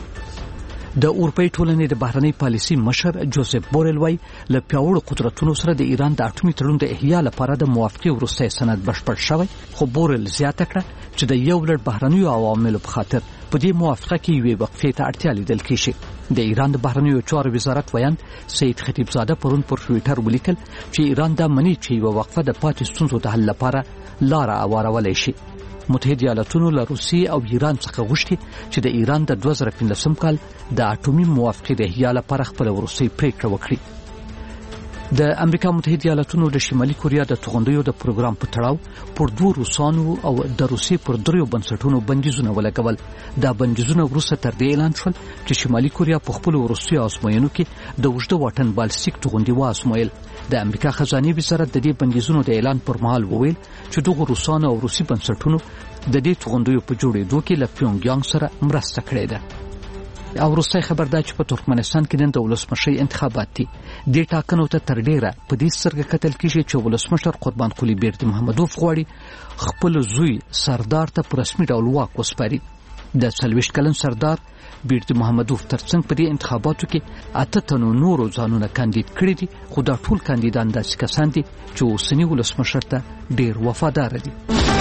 د اروپای ټولنې د بهرنۍ پالیسي مشر جوزف بورل وای له پیاوړو قدرتونو سره د ایران د اټومي تړون د احیا لپاره د موافقې وروستی سند بشپړ شوی، خو بورل زیاته کړه چې د یو لړ بهرنیو عواملو په خاطر په دې موافقه کې یوې وقفې ته اړتیا لیدل کېږي. د ایران د بهرنیو چارو وزارت ویان سید خطیبزاده پرون پر ټوئیټر ولیکل چې ایران دا مني چې یوه وقفه د پاتې ستونزو د حل لپاره لاره هوارولی شي. متحده ایالاتونو له روسیې او ایران څخه غوښتي چې د ایران د 2015 کال د اټومي موافقې د احیا لپاره خپل وروستۍ پریکړه وکړي. د امریکا متحده ایالاتونو د شمالي کوریا د توغندیو د پروګرام په تړاو پر 2 روسانو او د روسیې پر 3 بنسټونو بندیزونه ولګول. دا بندیزونه وروسته تر دې اعلان شول چې شمالي کوریا په خپل وروستي ازموینو کې د اوږده واټن بالستیک توغندي وازمویل. د امریکا خزانه وزارت د دې بندیزونو د اعلان پر مهال وویل چې دغه روسانو او روسي بنسټونو د دې توغندیو په جوړېدو کې له پیونګیانګ سره مرسته کړې ده. او وروستی خبر دا چې په ترکمنستان کې نن د ولسمشۍ انتخابات دي. دې ټاکنو ته تر ډیره په دې سترګه کتل کېږي چې ولسمشر قربان قلی بیردی محمدوف غواړي خپل زوی سردار ته په رسمي ډول واک وسپاري. د 40 کلن سردار بیردی محمدوف ترڅنګ په دې انتخاباتو کې 8 تنو نورو ځانونه کاندید کړي دي، خو دا ټول کاندیدان داسې کسان دي چې اوسني ولسمشر ته ډیر وفادار دي.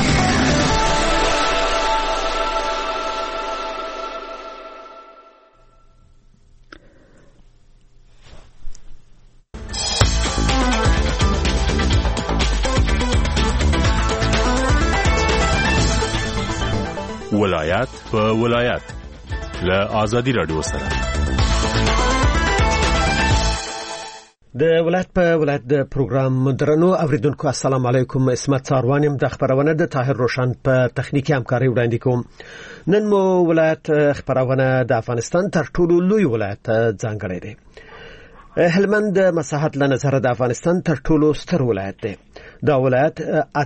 ولایت په ولایت له ازادي راډیو سره د ولایت په ولایت د پروګرام درنو اوریدونکو السلام علیکم. اسمت ساروانیم د خبرونه د طاهر روشن په تخنیکی همکاري وړاندې کوم. نن مو ولایت خبرونه د افغانستان تر ټولو لوی ولایت ځانګړی دی. هلمند د مساحت له نظره د افغانستان تر ټولو ستر ولایت دی. دا ولایت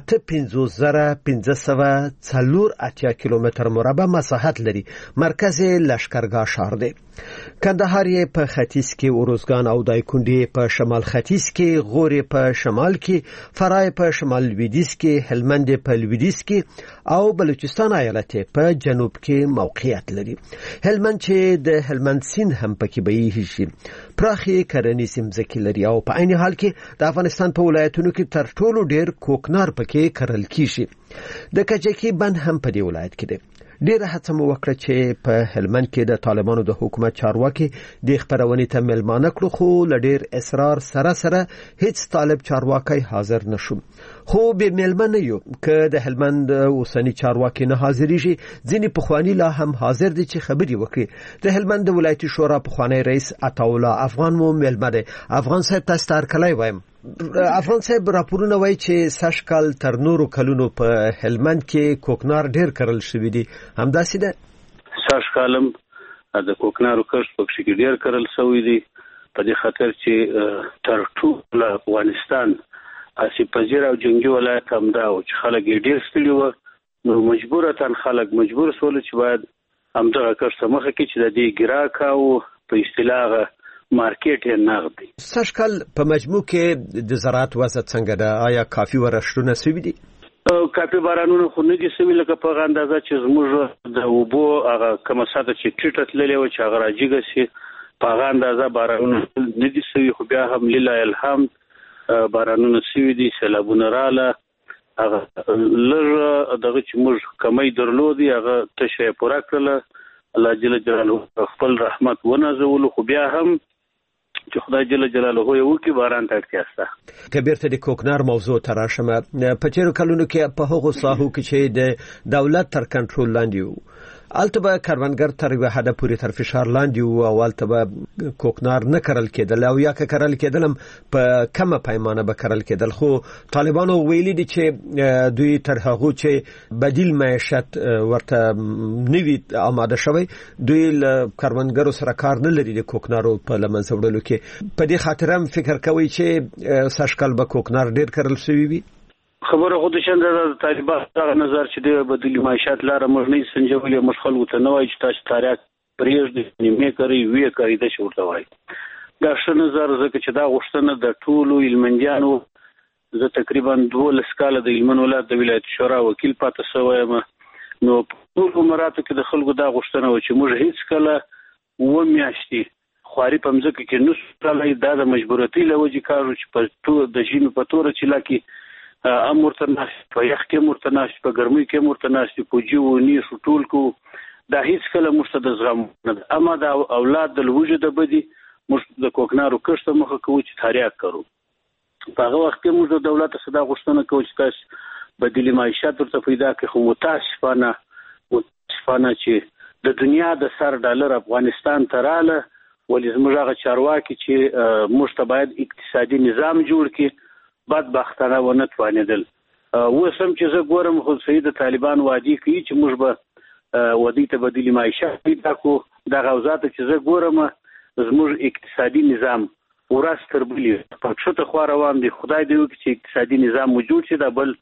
85,540 کیلومتر مربع مساحت لري. مرکز لشکرګاه ښار دی. کندهار یې په ختیځ کې، اوروزګان او دایکنډي په شمال ختیځ کې، غور په شمال کې، فرای په شمال لویدیځ کې، هلمند په لویدیځ کې او بلوچستان ایالت په جنوب کې موقعیت لري. هلمند چې د هلمند سیند هم پکې بهیږي، پراخي کرنیزې مځکې لري او په عین حال کې د افغانستان په ولایتونو کې تر ټولو ډیر کوکنار پکې کرل کیږي. د کجکي بند هم په دې ولایت کې دی. ډیره هڅه مو وکړه چې په هلمند کې د طالبانو د حکومت چارواکي د خبرونې ته ملمانه کړو، خو لډیر اصرار سره هیڅ طالب چارواکي حاضر نشو. خو به ملمنه یو که د هلمند اوسنی چارواکي نه حاضرېږي، ځینې پخوانی لا هم حاضر دي چې خبري وکړي. د هلمند ولایتي شورا پخوانی رئیس عطاالله افغان مو ملمنه دی. افغان صاحب تاسو ته هرکلی وایم. افغان صاحب راپورونه وایي چې سږ کال تر نورو کلونو په هلمند کې کوکنار ډیر کرل شوي دي، همداسې ده؟ سږ کال هم د کوکنارو کښت پکې کې ډیر کرل شوی دی، په دې خاطر چې تر ټول افغانستان اسی پذیر او جنگي ولایت هم دا او چې خلک ډیر ستړي و نو مجبورتاً خلک مجبور سول چې باید همدغه کښ مخه کې چې د دې ګراک او په اصطلاح مارکیټ یې نغد دی. سږکال په مجموع کې د زراعت وضع څنګه ده؟ آیا کافي ورښتونه سوي دي؟ کافي بارانونه خو نه دي سوي لکه په هغه اندازه چې زموږ د اوبو هغه کومه ساته چې ټیټه تللې وه چې هغه راجیګه سي په هغه اندازه بارانونه نه دي سوي، خو بیا هم لله الحمد بارانونه سوي دي، سیلابونه راله هغه لږ دغه چې موږ کمی درلودي هغه تشه یې پوره کړله، الله جل جلاله خپل رحمت ونازولو، خو بیا هم چې خدای جل جلاله یې وکړي باران ته اړتیا شته. که بیرته د کوکنار موضوع ته راشم، په تېرو کلونو کې په هغو ساحو کې چې د دولت تر کنټرول لاندې وو هلته به کروندګر تر یوه حده پورې تر فشار لاندې وو او هلته به کوکنار نه کرل کېدل او یا که کرل کېدل هم په کمه پیمانه به کرل کېدل، خو طالبانو ویلي دي چې دوی تر هغو چې بدیل معیشت ورته نه وي آماده شوی دوی له کروندګرو سره کار نه لري د کوکنارو په له منځه وړلو کې. په دې خاطر هم فکر کوي چې سږکال به کوکنار ډېر کرل شوی وي. خبره خو د چنده د طالبان دغه نظر چې د بدیل معیشت لاره موږ نه سنجولې، موږ خلکو ته نه وایي چې تاسو تاریخ پرېږدئ نیمې کوي ویې کوي داسې ورته وایي. دا ښه نظر ځکه چې دا غوښتنه د ټولو هلمندیانو، زه تقریبا 12 کاله د هلمند ولایت د ولایت شورا وکیل پاتې شوی یم، نو په ټولو مراتو کې د خلکو دا غوښتنه وه چې موږ هېڅکله 7 میاشتې خواري په مځکه کې نه شو کړلی، دا د مجبورتۍ له وجې کار و چې د ژمي په توره چیله کې هم ورته ناست، په یخ کې هم ورته ناست، په ګرمۍ کې هم ورته ناست، په جیو نیسو ټول کو، دا هېڅکله موږ ته د زغم نه ده. اما د اولاد د لوږې د بدي موږ د کوکنارو کښت ته مخه کوو چې تریاک کوو. په هغه وخت کې موږ د دولت څخه دا غوښتنه کوو چې تاسو بدیل معیشت ورته پیدا کړئ، خو متاسفانه چې د دنیا د سر ډالر افغانستان ته راله، ولې زموږ هغه چارواکي چې موږ ته باید اقتصادي نظام جوړ کړي بدبختانه ونه توانېدل. اوس هم چې زه ګورم خو صحیح د طالبان وعدې کوي چې موږ به ودې ته بدیل معیشت پیدا کړو، دغه اوضاع ته چې زه ګورم زموږ اقتصادي نظام ورځ تر بلې په ښکته خوا روان دی. خدای دې وکړي چې اقتصادي نظام موجود شي، دا بل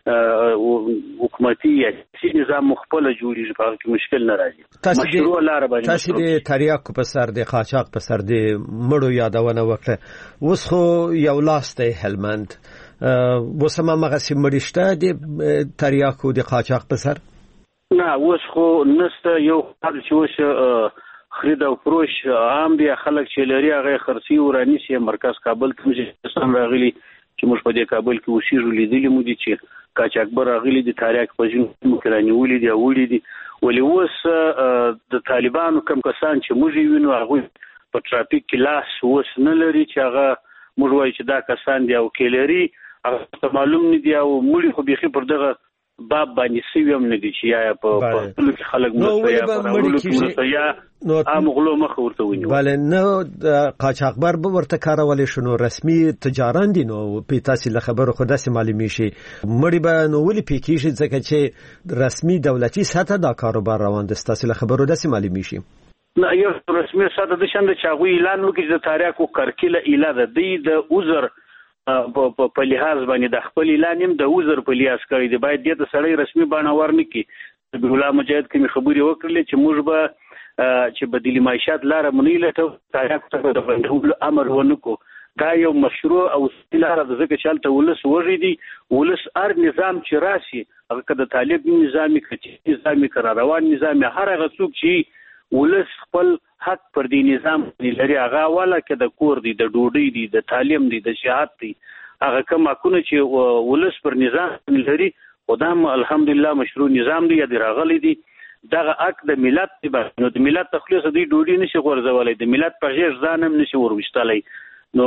حکومتي یا سیاسي نظام مخبله جوړیږي، په هغه کې مشکل نه راځي. مشروع لاره باندې تاسو د تریاکو په سر د قاچاق په سر د مړو یادونه وکړه، اوس خو یو لاس دی هلمند، اوس هم هماغسې مړي شته د تریاکو د قاچاق په سر؟ نه اوس خو نسته، یو حال چې اوس خرید او فروش عام دی، خلک چې لري هغه خرڅي ورانیسي. مرکز کابل ته چې راغلي چې موږ په دې کابل کې اوسېږو، لیدلي مو دي چې قاچاقبر راغلي دي، تریاک په ژوند کې رانیولي دي او وړي دي. ولې اوس د طالبانو کم کسان چې موږ یې وینو هغوی په ټرافیک کې لاس اوس نه لري چې هغه موږ وایو چې دا کسان دي او کې لري هغه ته معلوم نه دي، او مړي خو بیخي پر دغه باب باندې سوي هم نه دي چې یا په خپلو کې خلک مرسته یا په راوړلو کې مرسته یا عام غلو مخه ورته ونیول. بله نه قاچاقبر به ورته کارولی شو، نو رسمي تجاران دي، نو په تاسې له خبرو خو داسې معلومیږي مړي به نو ولې پې کېږي ځکه چې رسمي دولتي سطحه دا کاروبار روان دی، ستاسې له خبرو داسې معلومیږي؟ نه یو رسمي سطحه د شان ده چې هغوی اعلان وکړي چې د تریاکو کرکیله ایله ده، دوی د عذر په لحاظ باندې د خپل اعلان هم د عذر په لحاظ کړی دی، باید دې ته سړی رسمي بڼه ورنکړي. د الله مجاهد کومې خبرې وکړلې چې موږ به چې بدیل معیشت لاره مو نه لټوو، تریاکو ته به د بندولو امر ونه کړو. دا یو مشروع او لاره ده، ځکه چې هلته ولس وږی دی. ولس هر نظام چې راشي، هغه که د طالب نظامي که نظامي که روان نظامي، هر هغه څوک چې ولس خپل حق پر دې نظام لري، هغه والا کې د کور دی، د ډوډۍ دی، د تعلیم دی، د صحت دی، هغه کوم حقونه چې ولس پر نظام لري خدای هم الحمدلله مشروع نظام دی یا دی راغلی دی، دغه حق د ملت دی. نو د ملت تخلیص دی ډوډۍ نشي غورځولی، د ملت په غیر ځان هم نشي ورويشتلی. نو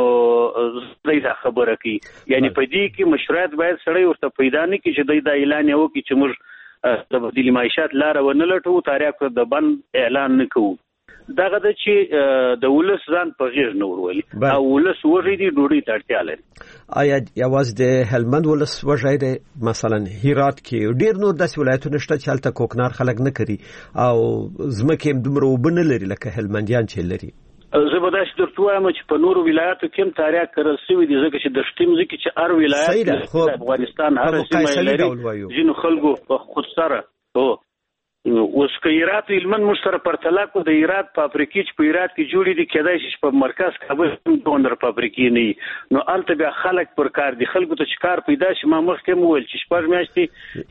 زه دا خبره کوي یعنی په دې کې مشروعیت باید سړی ورته پیدا نه کړي چې دی دا اعلان یې وکړي چې موږ د بدیل معیشت لاره ونه لټوو، تریاکو د بند اعلان نه کوو. دغه د چې د ولس ځان په غیر نه ورولي او ولس وږی دی، ډوډۍ ته اړتیا لري. آیا یوازې د هلمند ولس وږی دی؟ مثلا هرات کې ډیر نور داسې ولایتونه شته چې هلته کوکنار خلک نه کوي او ځمکې هم دومره اوبه نه لري لکه هلمندیان چې لري. زه به داسې درته وایم چې په نورو ولایاتو کې هم تریاک کرل شوي دي ځکه چې د شتیم ځکه چې هر ولایت افغانستان هر سیمه لري ځینو خلکو په خود سره اوس که هرات هلمند موږ سره پرتله کړو د هرات فابریکې چې په هرات کې جوړې دي کېدای شي په مرکز کابل هم دومره فابریکې نه وي نو هلته بیا خلک پر کار دي خلکو ته چې کار پیدا شي ما مخکې هم وویل چې 6 میاشتې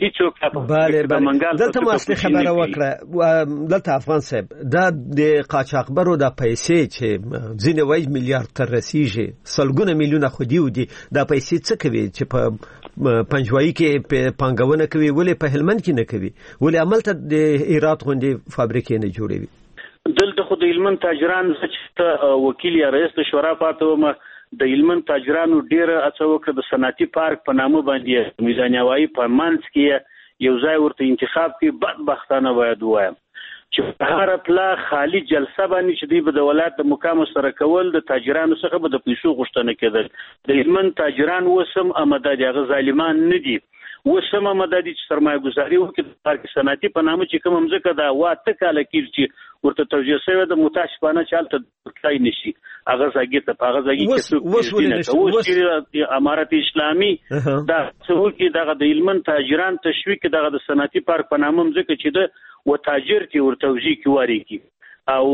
هېڅوک دلته ما اصلي خبره وکړه دلته افغان صاحب دا د قاچاقبرو د پیسې چې ځینې وایي میلیارډ ته رسیږي سلګونه میلیونه خو دي دا پیسې څه کوي چې په پنجوایي کې پانګونه کوي ولې په هلمند کې نه کوي ولې عملته د هرات غونډې فابریکې نه جوړوي دلته خو د هلمند تاجران چې وکیل یا رئیس د شورا پاتې وم د هلمند تاجرانو ډیره هڅه وکړه د صنعتي پارک په نامه باندې میدان هوایي په منځ کې یو ځای ورته انتخاب کړي بدبختانه باید ووایم چې هر پلا خالی جلسه باندې چې دوی به د ولایت د مقام سره کول د تاجرانو څخه به د پیسو غوښتنه کېدل د هلمند تاجران وسم امده دي هغه ظالمان نه دي وسم امده دي چې سرمایه گذاري وکړي د پارک صنعتي په نامه چې کوم ځکه دا واته کاله کېږي چې ورته توجیه شوی د متاسفانه چې هلته تلای نشي هغه ځای ته هغه ځای کې څوک امارت اسلامي دا څوک دغه د هلمند تاجران تشویق دغه د صنعتي پارک په نامه ځکه چې د و تاجر کې ورته توجیه کوي کی او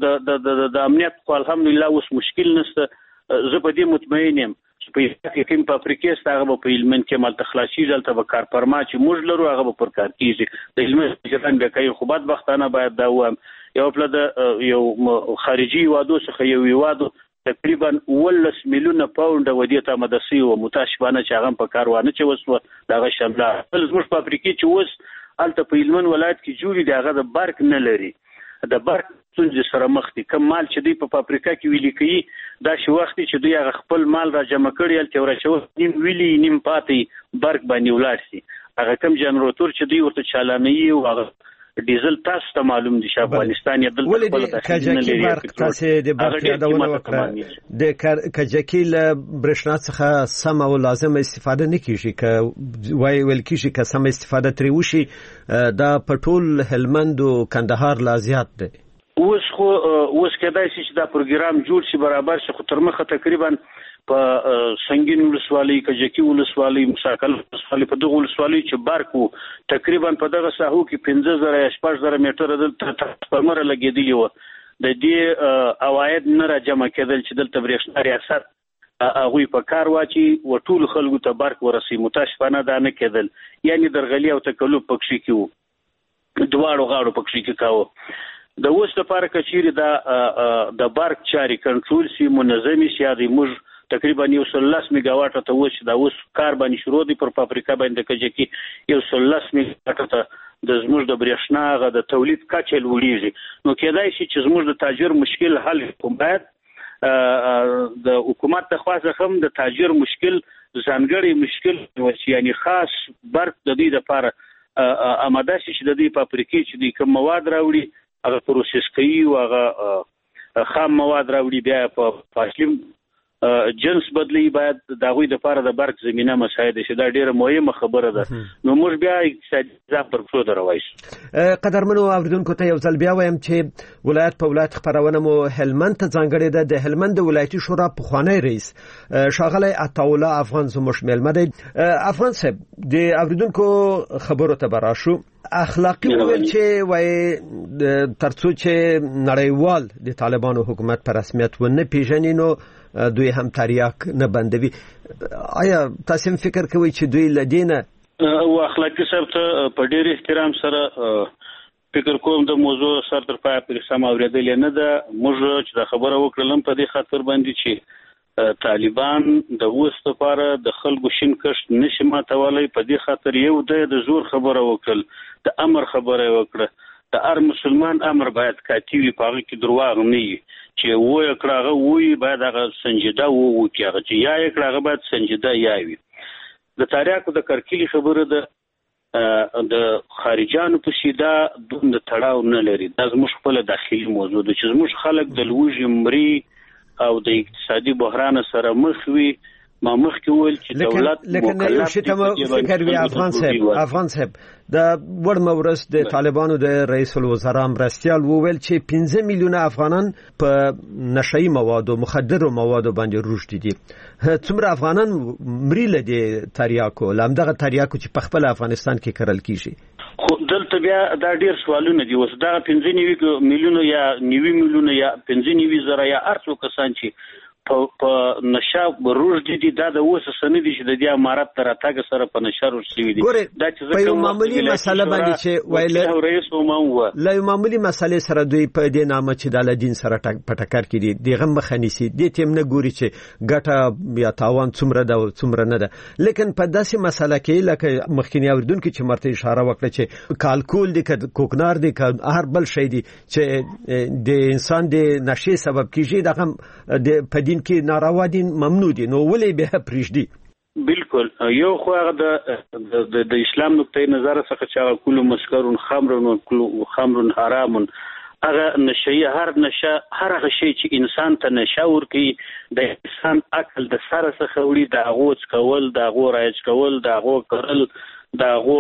د امنیت خو الحمدلله اوس مشکل نشته زه په دې مطمئن یم چې په کوم فابریکې ستاره په هلمند کې مال تخلاصي دلته به کار پرما چې موږ لرو هغه به پر کار کیږي د هلمند تاجران به کوي خو بدبختانه باید دا وایم یو بل د یو خارجي وادو څخه یو وادو تقریبا 18 میلیونه پاونډ ودی ته مدسي او متاشبانه چې هغه په کار وانه چې وسو دغه شامله زموږ فابریکې چې وس الته په هلمند ولایت کې جوړې دي هغه د برق نه لري د برق ستونزې سره مخ دي کوم مال چې دوی په فابریکه کې ویلي کوي دا شي وخت چې دوی هغه خپل مال را جمع کړي هلته ورچوي نیم ویلي نیم پاتې برق باندې ولاړ شي هغه کوم جنراتور چې دوی ورته چالانوي او هغه ډیزل تاسو ته معلوم دي چې افغانستان یې دلته خپل کجکی برق تاسو د برق یادونه وکړه د کجکی له برښنا څخه سم او لازم استفاده نه کیږي که ویل کیږي که سم استفاده ترې وشي دا په ټول هلمند او کندهار لا زیات دی اوس کېدای شي چې دا پروګرام جوړ شي برابر شي خو تر مخه تقریبا په سنگین ولسوالۍ کجکی ولسوالۍ مساکل ولسوالۍ په دغه ولسوالۍ چې برق وو تقریبا په دغه ساحو کې 15000 یا 16000 میټر د ترانسفارمر لګېدلی و د دې عواید نه را جمع کېدل چې دلته برېښنا ریاست هغوی په کار واچي و ټول خلکو ته برق ورسي متاسفانه دا نه کېدل یعنی درغلي او تکلف پکښې کې وو دواړو غاړو پکښې کې کاوه د اوس لپاره کچېرې د برق چاري کنټرول شي منظمې شي یا موږ تقریبا 110 میگا واټ ته وش دا اوس کار باندې شروع دي پر فابریکه باندې کېږي 110 میگا واټ ته د زموږ د برېښنا غو د تولید کچه لوړیږي نو کېدای شي چې زموږ د تاجر مشکل حل باید د حکومت ته خاصه هم د تاجر مشکل ځانګړي مشکل وشي یعنی خاص برق د دې لپاره آماده شي چې د دې فابریکې چې د کوم مواد راوړي هغه پروسس کوي او هغه خام مواد راوړي بیا په فاصله جنس بدلی باید د غوی د لپاره د برق زمينه مساعده شي دا ډیره مهمه خبره ده نو موږ بیا اقتصادي ځاب پر څو دروایو قدرمنو اوریدونکو ته یو ځل بیا وایم چې ولایت په ولایت خبرونه مو هلمند ته ځانګړې ده د هلمند ولایتي شورا پخوانی رئیس شاغلی عطاالله افغان زموږ میلمه دی افغان صاحب د اوریدونکو خبرو ته براشو اخلاقی ویل چې وای ترڅو چې نړیوال د طالبانو حکومت په رسمیت ونه پیژني نو دوی هم تریاک نه بندوي آیا تاسو فکر کوئ چې دوی لدینه او اخلاقی صاحب ته په ډیر احترام سره فکر کوم د موضوع سر تر پای پورې سم اوریدل نه ده موږ چې دا خبره وکړلم په دې خاطر باندې چې طالبان د اوس لپاره د خلکو شین کښت نشي ماتولای په دې خاطر یو د زور خبره وکړل د امر خبره وکړه د هر مسلمان امر باید کاتیوي پاغه کې دروغ نه وي چې وای کړهغه وای باید هغه سنجیده وو کېږي چې یا کړهغه باید سنجیده یا وي د تاریخ د کرکلی خبره ده د خارجانو په شیدا د تړاو نه لري دا زموږ خپل داخلي موضوع ده چې زموږ خلک د لوږې مري او د اقتصادي بحران سره مخ وي ما مخکې وویل چې دولت مکلف دی. فکر وی افغان صاحب د ورمه ورس د طالبانو د رئیس الوزرا مرستيال وویل چې 15 میلیونه افغانان په نشئی موادو مخدر موادو باندې روشتي دي. څومره افغانان مریل دي تریاکو لامدغه تریاکو چې په خپل افغانستان کې کرل کیږي. خو دلته بیا دا ډیر سوالونه دي. اوس دا 15 میلیونه یا 9 میلیونه یا 15 زره یا هر څو کسان چې په نشه روز دي دا د اوس سند دي چې د دې امارات تر اتاګه سره په نشه روشي دي. دا چې په یو معمولی مسله باندې چې وایله رئیس ومنه لا یو معمولی مسله سره دوی په دې نامه چې د الدین سره پټکر کړي دغه مخنیسي دې تیم نه ګوري چې ګټه یا تاوان څومره ده او څومره نه ده. لیکن په داسې مسله کې لکه مخکینی اوردونکو چې مرته اشاره وکړه چې کالکول دي کوکنار دي هر بل شی دي چې د انسان د نشي سبب کیږي دغه د پدین کې ناروا دي ممنوع دي نو ولې به پریږدي. بالکل یو خو هغه د اسلام نقطه نظر څخه چې کله مسکرون خمرون حرامون هغه نشي هر هغه شی چې انسان ته نشه ورکي د انسان عقل د سره څخه وړي د غوڅ کول د غو رایج کول د غو کرل د غو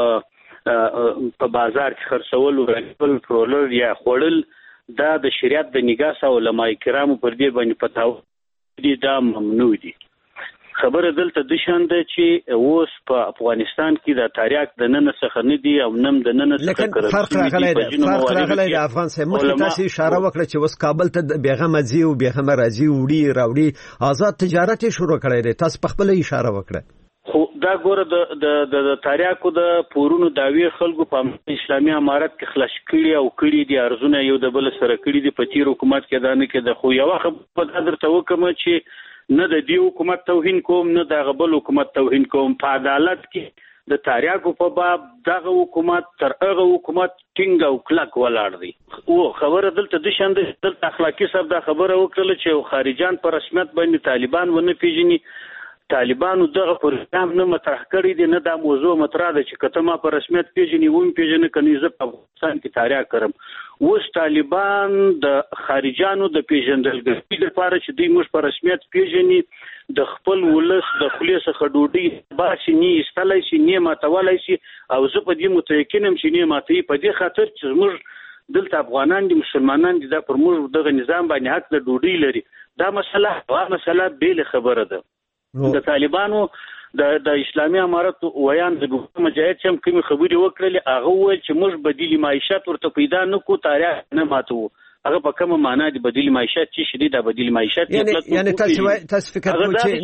په بازار کې خرڅول او راکول ټرولر یا خړل دا د شریعت د نگاه او علماء کرامو پر دې باندې پتاو دي دا ممنوع دي. خبره دلته د شاند چې اوس په افغانستان کې د تاریخ د نن څخه نه دي او نم د نن څخه کړل. فرق راغلی د افغان سره مخکې تاسو اشاره وکړه چې اوس کابل ته بیغمه ځي او بیغمه راځي راوړي آزاد تجارت شروع کړی دی. تاسو په خپل اشاره وکړه. خو دا ګوره د تاریخو د پورونو داوی خلکو په اسلامي امارت کې خلاص کړي او کړي دي ارزونه یو د بل سره کړي دي په تیر حکومت کې دا نه کې د خو یو خبره درته وکم چې نه د دې حکومت توهین کوم نه د غبل حکومت توهین کوم. په عدالت کې د تاریخو په باب دغه حکومت تر هغه حکومت ټینګ او کلک ولاړ دی. او خبره دلته د شاند دلته اخلاقی صاحب دا خبره وکړه چې خارجان په رسمیت باندې طالبان ونه پیژني. طالبانو دغه پروګرام نه مطرح کړی دی نه دا موضوع مطرح ده چې کته ما په رسمیت پیژني و پیژنه کني زه په افغانستان کې تاریخ کړم. اوس طالبان د خارجانو د پیژندګۍ لپاره چې دوی موږ په رسمیت پیژني د خپل ولس د خلیص خډوډي باسي نه استلای شي نه ماتولای شي او زه په دې متأکدم چې نه ماتي په دې خاطر چې موږ دلته افغانان دي مسلمانان دي دا پر موږ دغه نظام باندې حق د ډوډۍ لري. دا مسله بیل خبره ده. د طالبانو د اسلامي امارت ویان د مجاهد چې کوم خبري وکړلې هغه وویل چې موږ بدیل معیشت ورته پیدا نکو تاریخ نه ماتو. هغه په کومه معنا دی بدیل معیشت چې شدي د بدیل معیشت یعنی تاسو فکر کوئ چې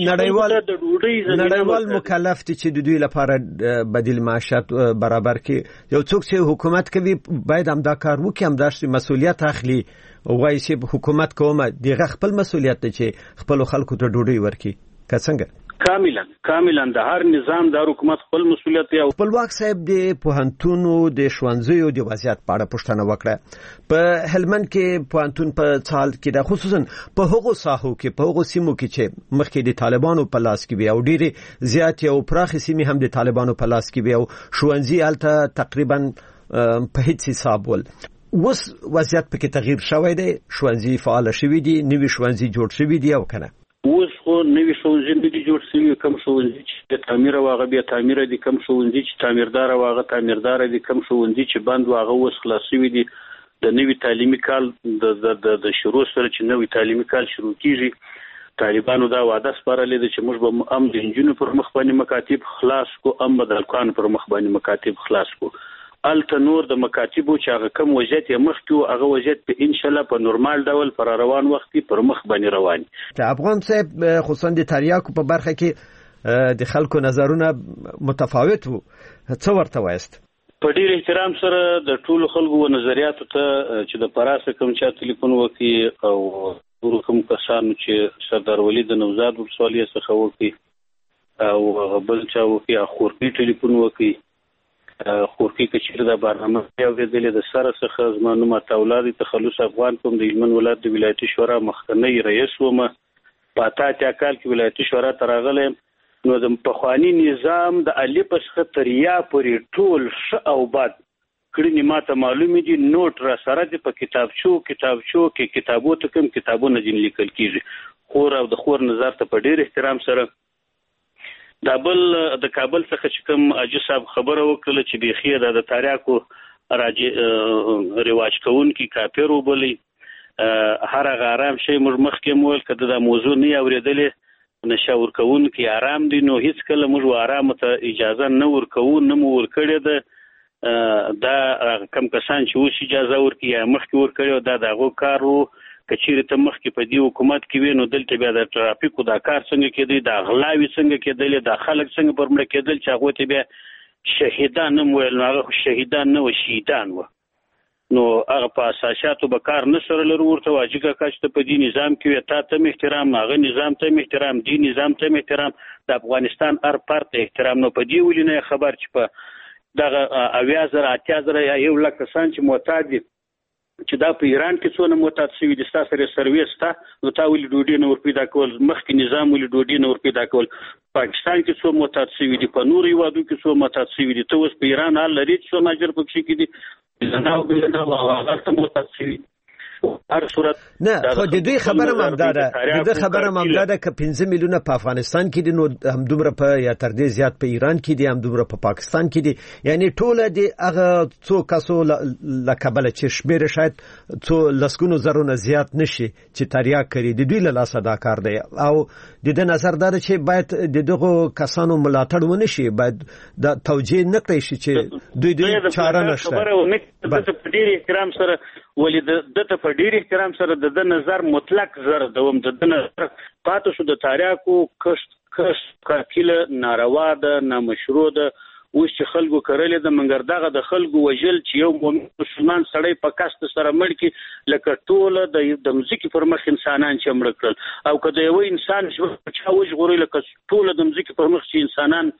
نړیوال مکلف دي چې د دوی لپاره بدیل معیشت برابر کړي. یو څوک چې حکومت کوي باید هم دا کار وکړي هم دا مسؤلیت اخلي وایي چې حکومت کومه دغه خپل مسؤلیت دی چې خپل خلکو ته ډوډۍ ورکړي. څنګه کاملا د هر نظام د حکومت خپل مسؤلیت دی. خپلواک صاحب د پوهنتونو د ښوونځیو د وضعیت په اړه پوښتنه وکړه. په هلمند کې پوهنتون په څال کې د خصوصا په هغو ساحو کې په هغو سیمو کې چې مخکې د طالبانو په لاس کې وي او ډېرې زیاتې او پراخې سیمې هم د طالبانو په لاس کې وي او ښوونځي هلته تقریبا په هیڅ حساب ول. اوس وضعیت پکې تغییر شوی دی. ښوونځي فعال شوي دي نوي ښوونځي جوړ شوي دي او کنه اوس خو نوي ښوونځي نه دي جوړ شوي. کم ښوونځي چې د تعمیر واغه بیا تعمیر دي کم ښوونځي چې تعمیردار واغه تعمیردار دي کم ښوونځي چې بند واغه اوس خلاص شوي دي. د نوي تعلیمي کال د شروع سره چې نوي تعلیمي کال شروع کیږي طالبانو دا وعده سپارلې ده چې موږ به هم د انجونو پر مخ باندې مکاتب خلاص کو هم د هلکان پر مخ باندې مکاتب خلاص کو. الته نور د مکاتبو چې هغه کم وضعیت یې مخکې و هغه وضعیت په ان شاء الله په نورمال ډول پر روان وخت پر مخ باندې روان. افغان صاحب خصوصا د تریاکو په برخه کې د خلکو نظرونه متفاوت وو. څه ورته وایست؟ په ډیر احترام سره د ټولو خلکو نظریاتو ته چې د پراسه کوم چا ټلیفون وکي او کوم کسانو چې سردار ولید نوزاد ورسوالي څخه وکي او بل چا وکي خورپی ټلیفون وکي خورکی کچیر دا برنامه یو دلې د سره څخه زمانو متولاد تخلص افغان کوم د هلمند ولایت د ولایتي شورا مخکنی رئیس ومه پاته کال کې ولایتي شورا ترغله نو د پخوانی نظام د الف څخه تر یا پورې ټول ش او بد کړي ماته معلومه دي نوٹ را سره د په کتابچو کې کتابو ته کوم کتابونه جن لیکل کیږي. خور او د خور نظر ته په ډیر احترام سره دا بل د کابل څخه چې کوم اجي صاحب خبره وکړه چې بيخي د تاریاکو رواج کوونکی کافر وبلی هر غارام شي موږ مخکې مول کده د موضوع نه اوریدلې نشاور کوونکی آرام دي نو هیڅ کله موږ آرام ته اجازه نه ورکو نه مو ورکړی ده دا کم کسان چې اوس اجازه ورکړي یا مخکې ورکړي دا دغه کارو کچېره ته مخکې په دې حکومت کې وینو دلته بیا د ټرافیکو دا کار څنګه کېدی دا غلاوي څنګه کېدل دا خلک څنګه پر مړه کېدل چې هغه ته بیا شهیدان نه ویل هغه شهیدان نه و شهیدان و نو هغه په اساساتو به کار نه سره لرو ورته واجبه کاچته په دې نظام کې تا ته احترام هغه نظام ته احترام دې نظام ته احترام د افغانستان هر پرت احترام نو په دې ولینه خبر چې په دغه اویازر اتیازر یا یو لک کسان چې معتاد دي چې دا په ایران کې څونه معتاد شوي دي ستاسو سره سرویس ته نو تا ولې ډوډۍ نه ور پیدا کول مخکې نظام ولې ډوډۍ نه ور پیدا کول پاکستان کې څو معتاد شوي دي په نورو هیوادو کې څو معتاد شوي دي ته اوس په ایران حال لري څو ماجر پکې کې دي نه هغه ته معتاد شوي هر صورت نه خو د دوی خبره ممداده د دوی خبره ممداده ک 15 میلیونه په افغانستان کې دي نو هم دومره په یا تر دې زیات په ایران کې دي هم دومره په پاکستان کې دي یعنی ټول دي هغه څو کسو لکبل چې شمیره شاید څو لسګونو زرونه زیات نشي چې تریا کوي د دوی له لاسه دا کار دی او د دې نظر دار چې باید د دغه کسانو ملاتړ ونه شي باید د توجیه نه کړی شي چې دوی چاره نشته خبره نه په ډیر احترام سره ولې د په ډیر احترام سره د نظر مطلق زر دوم د نظر پاتې شو د تاریاکو کښ کله ناروا ده نامشروع ده اوس چې خلکو کړلې د منګر دغه د خلکو وجل چې یو مسلمان سړی په کاست سره مړ کی لکه ټوله د مزکی پر مخ انسانان چې مړ کړل او کله یو انسان چې وژغوري لکه ټوله د مزکی پر مخ چې انسانان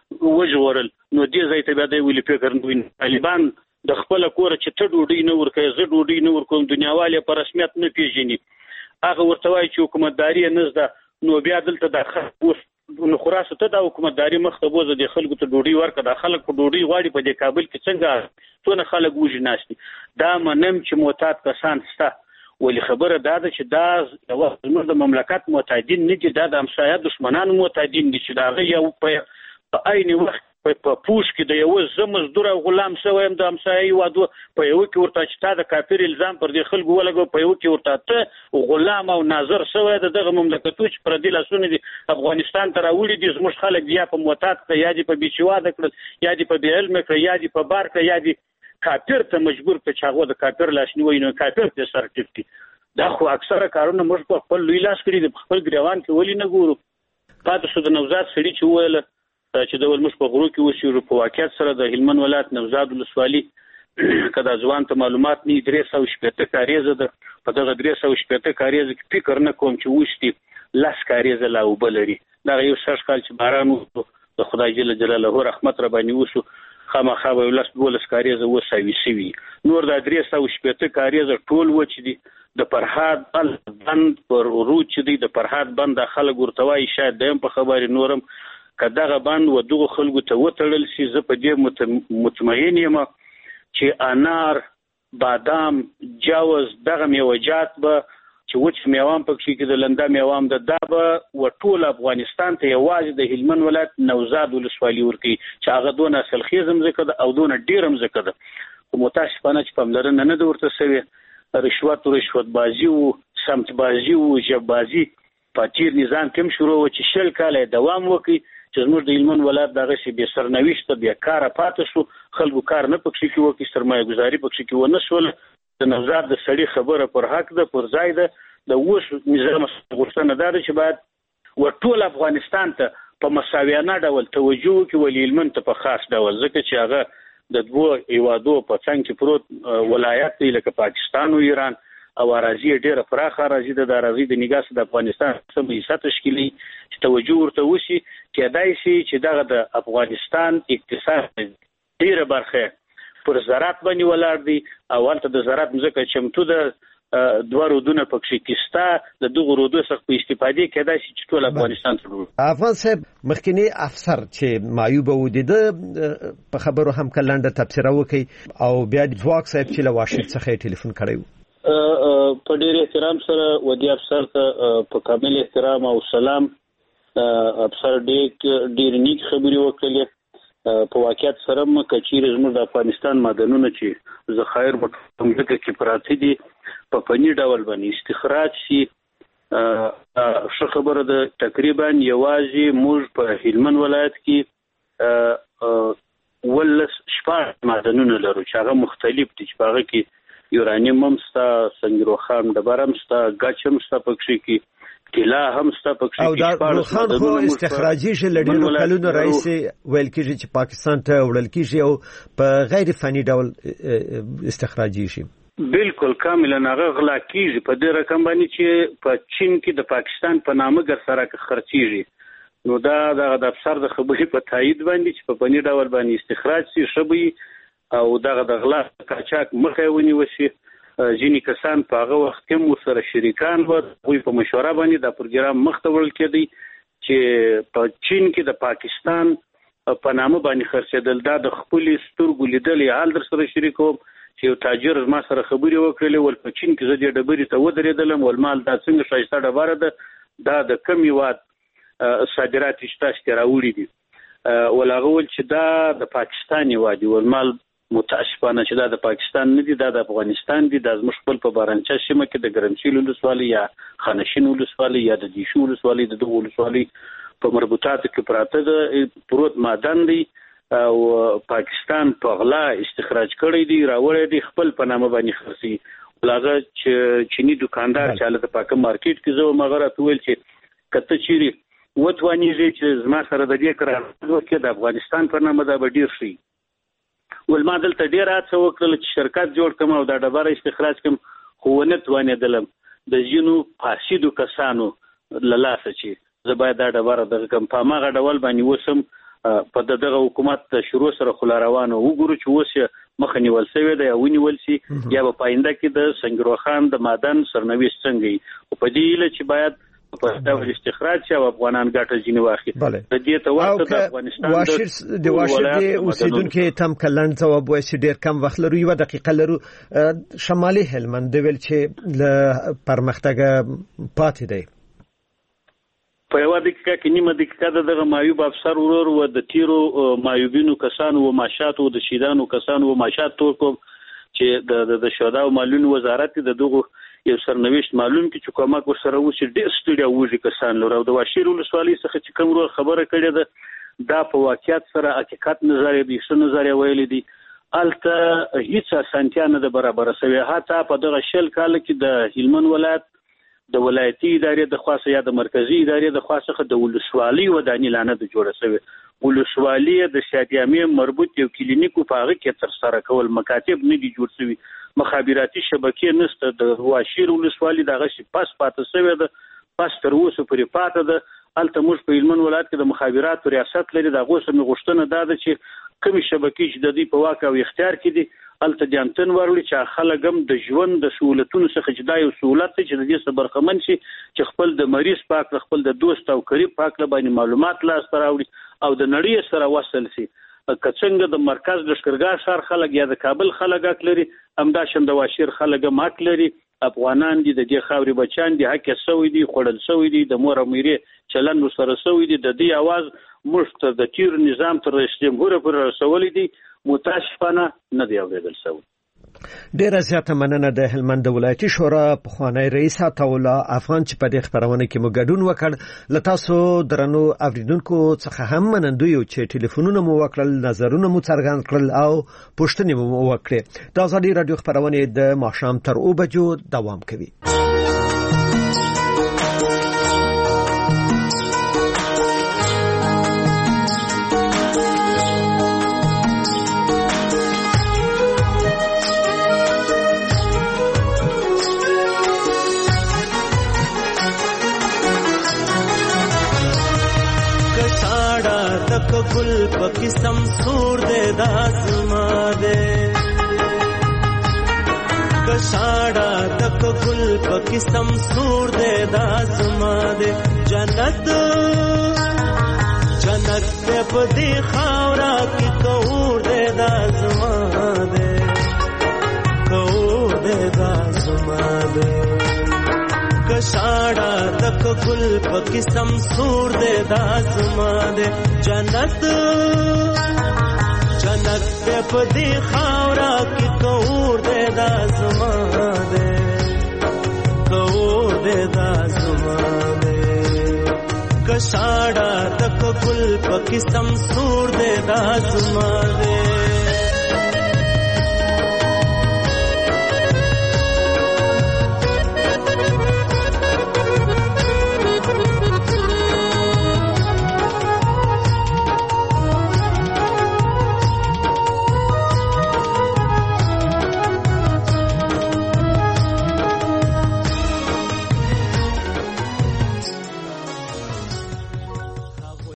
وژغورل نو دې ځای ته بیا د ویل فکر نوین طالبان د خپل کور چې ته ډوډۍ نه ورکې زه ډوډۍ نه ورکوم دنیاواله په رسمیت نه پیژني هغه ورته وایي چې حکومتداري نه زده نو بیا دلته د خلکو نو خلاص ته د حکومتداري مخ ته بوزه د خلکو ته ډوډۍ ورکړه د خلکو ډوډۍ غواړي په دې کابل کې څنګه څونه خلک وژي ناشتي دا منم چې معتاد کسان ستا ولې خبره دا ده چې دا یو زموږ د مملکت معتادین نه دي دا د همسایه دشمنانو معتادین دي چې دا یو په عین وخت په پوش کې د یو زمزدور او غلام شویم د همسایه وادو په یو کې ورته چې تا د کافر الزام پر دې خلکو ولګو په یو کې ورته ته غلام او ناظر شوی دغه مملکتو چې پر دې لاسونه دي افغانستان ته راوړي دي زموږ خلک یا په معتاد ته یا دي په بیچواده کړل یا دي په بی علم کړل یا دي په بار کړل یا دي کافر ته مجبور کړ چې هغه د کافر لاشنی نو کافر ته سر ټیټي دا خو اکثره کارونه موږ په خپل لوی لاس کړی د خپل ګریوان کې ولې نه ګورو پاتې شو د نوزاد سړي چې ویل چې د ولمش په غرو کې وشي په واقعیت سره د هلمند ولایت نوزاد ولسوالي کدا ځوان ته معلومات نه 380 کاریزه ده په دغه 380 کاریزه کې فکر نه کوم چې وشتي لاس کاریزه لا وبلري دا یو سر کال چې باران د خدای جل جلاله رحمت ربانی وشو خامخا به لاس کاریزه وسوي سوي نور د 380 کاریزه ټول وچ دي د فرهاد بند پر روچ دي د فرهاد بند خلک ورتوي شاید دیم په خبري نورم کداغه باندې ودغه خلکو ته وتړل شي زه په دې مطمئن یم چې انار بادام جوز دغه میوجات به چې وچ میوام پکې کې د لنده میوام د دابه و ټول افغانستان ته یوازې د هلمند ولایت نوزاد ولسوالي ورکی چې هغه دون اصل خیزم زکه او دون ډیرم زکه ده او متاسفانه چې پملرنه نه ورته سوي رشوت بازی او سمت بازی او جب بازی پاتیر نظام کوم شروع و چې شل کاله دوام وکي چې زموږ د هلمند ولایت دغه شی به سرنوشت بیا کار پاتې شو خلکو کار نه پکې کې وکي سرمایه گذاري پکې کې ونه شول د نوزاد د سړي خبره پر حق ده پر ځای ده د اوس نظام غوښتنه ده چې باید ټول افغانستان ته په مساویانه ډول توجه وکړي ولې هلمند ته په خاص ډول ځکه چې هغه د دوه هیوادو په څنګ کې پروت ولایت دی لکه پاکستان او ایران او اراضي ډیره پراخه اراضي د اراضي د نګاس د افغانستان سمې حصہ تشکیلي چې توجه ورته وشي چې دای شي چې دغه د افغانستان اقتصاد ډیره برخه پر زراعت باندې ولاړ دی او ولته د زراعت مزکه چمتو د دوه رودونه پکې کیستا د دغه رودو څخه په استفاده کېدای شي چې ټول افغانستان ته افغان صاحب مخکنی افسر چې معیوب و دي په خبرو هم کلنده تبصره وکي او بیا د ځواک صاحب چې له واشنگټن څخه ټلیفون کړی په ډېر احترام سره ودی افسر ته په کامل احترام او سلام افسر ډېر نیک خبرې وکړلې. په واقعیت سره کچېرې زموږ د افغانستان معدنونه چې ذخایر په ځمکه کې پراته دي په فني ډول باندې استخراج شي، ښه خبره ده. تقریبا یوازې موږ په هلمند ولایت کې 14 معدنونه لرو چې هغه مختلف دي، چې په هغه کې یورانیم هم شته، سنگ روخام ډبره هم شته، ګچ هم شته، پکې کې طلا هم شته، پکې او دا روخام خو استخراجي شي لډیرو کلونو رئیس ویل کېږي چې پاکستان ته وړل کېږي او په غیر فني ډول استخراجي شي. بالکل کاملا هغه غلا کېږي په دې رقم باندې چې په چین کې د پاکستان په نامه ګر سره خرڅېږي. نو دا د افسر د خبرې په تایید باندې چې په فني ډول باندې استخراج شي شبي او دغه د غلا قاچاق مخه ونیول شي. ځینې کسان په هغه وخت کې مو سره شریکان و، دوی په مشوره باندې دا پروګرام مخ ته وړل کېدی چې په چین کې د پاکستان په نامه باندې خرڅېدل. دا د خپل سترګو لیدلې حال در سره شریکوم چې یو تاجر ما سره خبرې وکړلې، ول په چین کې زه دې ډبرې ته ودرېدلم، ول مال دا څنګه ښایسته ډبره ده، دا د کم هېواد صادرات شته چې راوړي دي، ول هغه ویل چې دا د پاکستان هېواد دي، ول مال متاسفانه چې دا د پاکستان نه دي، دا د افغانستان دي. دا زموږ خپل په بارانچه سیمه کې د ګرمسیل ولسوالۍ یا خانشین ولسوالۍ یا د دیشو ولسوالۍ د دغو ولسوالۍ په مربوطاتو کې پراته ده پروت معدن دی او پاکستان په غلا استخراج کړی دی، راوړی دی، خپل په نامه باندې خرڅي. ول هغه چې چینی دکاندار چې هلته په کوم مارکیټ کې زه وم هغه راته ویل چې که ته چیرې وتوانیږي چې زما سره د دې قرارداد وکړې د افغانستان په نامه دا به ډېر ښه وي. ول ما دلته ډېره هڅه وکړله چې شرکت جوړ کړم او دا ډبره استخراج کړم، خو ونه توانېدلم د ځینو فاسدو کسانو له لاسه چې زه باید دا ډبره دغه کړم. په هماغه ډول باندې اوس هم په دغه حکومت د شروع سره خو لا روانه وګورو چې اوس یې مخه نیول شوې ده یا ونیول شي یا به په آینده کې د سنگ روخام د معدن سرنوشت څنګه وي. په دې هیله چې باید په ډول استخراج شي او افغانان ګټه ځینې واخلي. د دې ته ورته د افغانستان د واشر اوسیدونکو تم کلن ځواب وایي چې ډېر کم وخت لرو، 1 دقیقه لرو. شمالي هلمند ویل چې له پرمختګ پاتې دی. په 1 دقیقه کې نیمه دقیقه دغه معیوب افسر ورور و د تیرو معیوبینو کسانو و ماشات و د شیدانو کسانو و ماشات تور کوم چې د شهدا او مالونو وزارت د دغه یو سرنوشت معلوم کی چې کومه کو سره و چې ډېر ستړي وږي کسان لرو. د واشیر ولسوالۍ څخه چې کوم ورو خبره کړې ده دا په واقعیت سره حقیقت نظریه دي، څه نظریه ویلې دي، الته هیڅ اسانتیا نه ده برابر شوی. حتی په دغه شل کال کې د هلمند ولایت د ولایتي ادارې د خاصه یا د مرکزی ادارې د خاصه د ولسوالۍ ودانۍ لانه د جوړه شوی. ولسوالۍ د شادیامې مربوط یو کلینیکو په هغه کې تر سره کول مکاتب نه دي جوړ شوی، مخابراتي شبکې نشته. د واشیر ولسوالۍ دغه شي پاس پاتې شوی ده، پاس تر اوسه پورې پاتې ده. الته موږ په هلمند ولایت کې د مخابراتو ریاست لري، د هغو سره غوښتنه دا ده چې کومې شبکې چې د دوی په واک او اختیار کې دي الته د انتن وروړي چې خلک هم د ژوند د سہولتونو څخه چې دا یو سہولت دی چې د دې څخه برخمن شي، چې خپل د مریض پاک خپل د دوست او قریب پاک باندې معلومات لاس ته راوړي او د نړۍ سره وصل شي. که څنګه د مرکز لښکرګاه ښار خلک یا د کابل خلک حق لري، همداشان د واشیر خلک هم حق لري. افغانان دي، د دې خاورې بچان دي، حق یې سوی دي، خوړل سوی دي، د مور او میرې چلن ورسره سوی دي. د دې اواز موږ ته د تیر نظام تر رئیس جمهور پورې رسولی دي، متاسفانه نه دی اورېدل سوی. ډیره زیاته مننه د هلمند ولایتي شورا پخوانی رئیس عطاالله افغان چې په دې خبرونه کې مو ګډون وکړ. له تاسو درنو اوریدونکو څخه هم منندوی یو چې ټلیفونونه مو وکړل، نظرونه مو څرګند کړل او پوښتنې مو وکړې. د ازادي رادیو خبرونه د ماښام تر 2 بجو دوام کوي. گل پکی سمسور دے دازما دے کشاڑا تک گل پکی سمسور دے دازما دے جنت جنت تے پدی خاورا کی کور دے دازما دے کور دے دازما دے کشاړه تک ګل پکې سم سور دې دا زما دې جنت جنت په دې خاورا کې کور دې دا زما دې کور دې دا زما دې کشاړه تک ګل پکې سم سور دې دا زما دې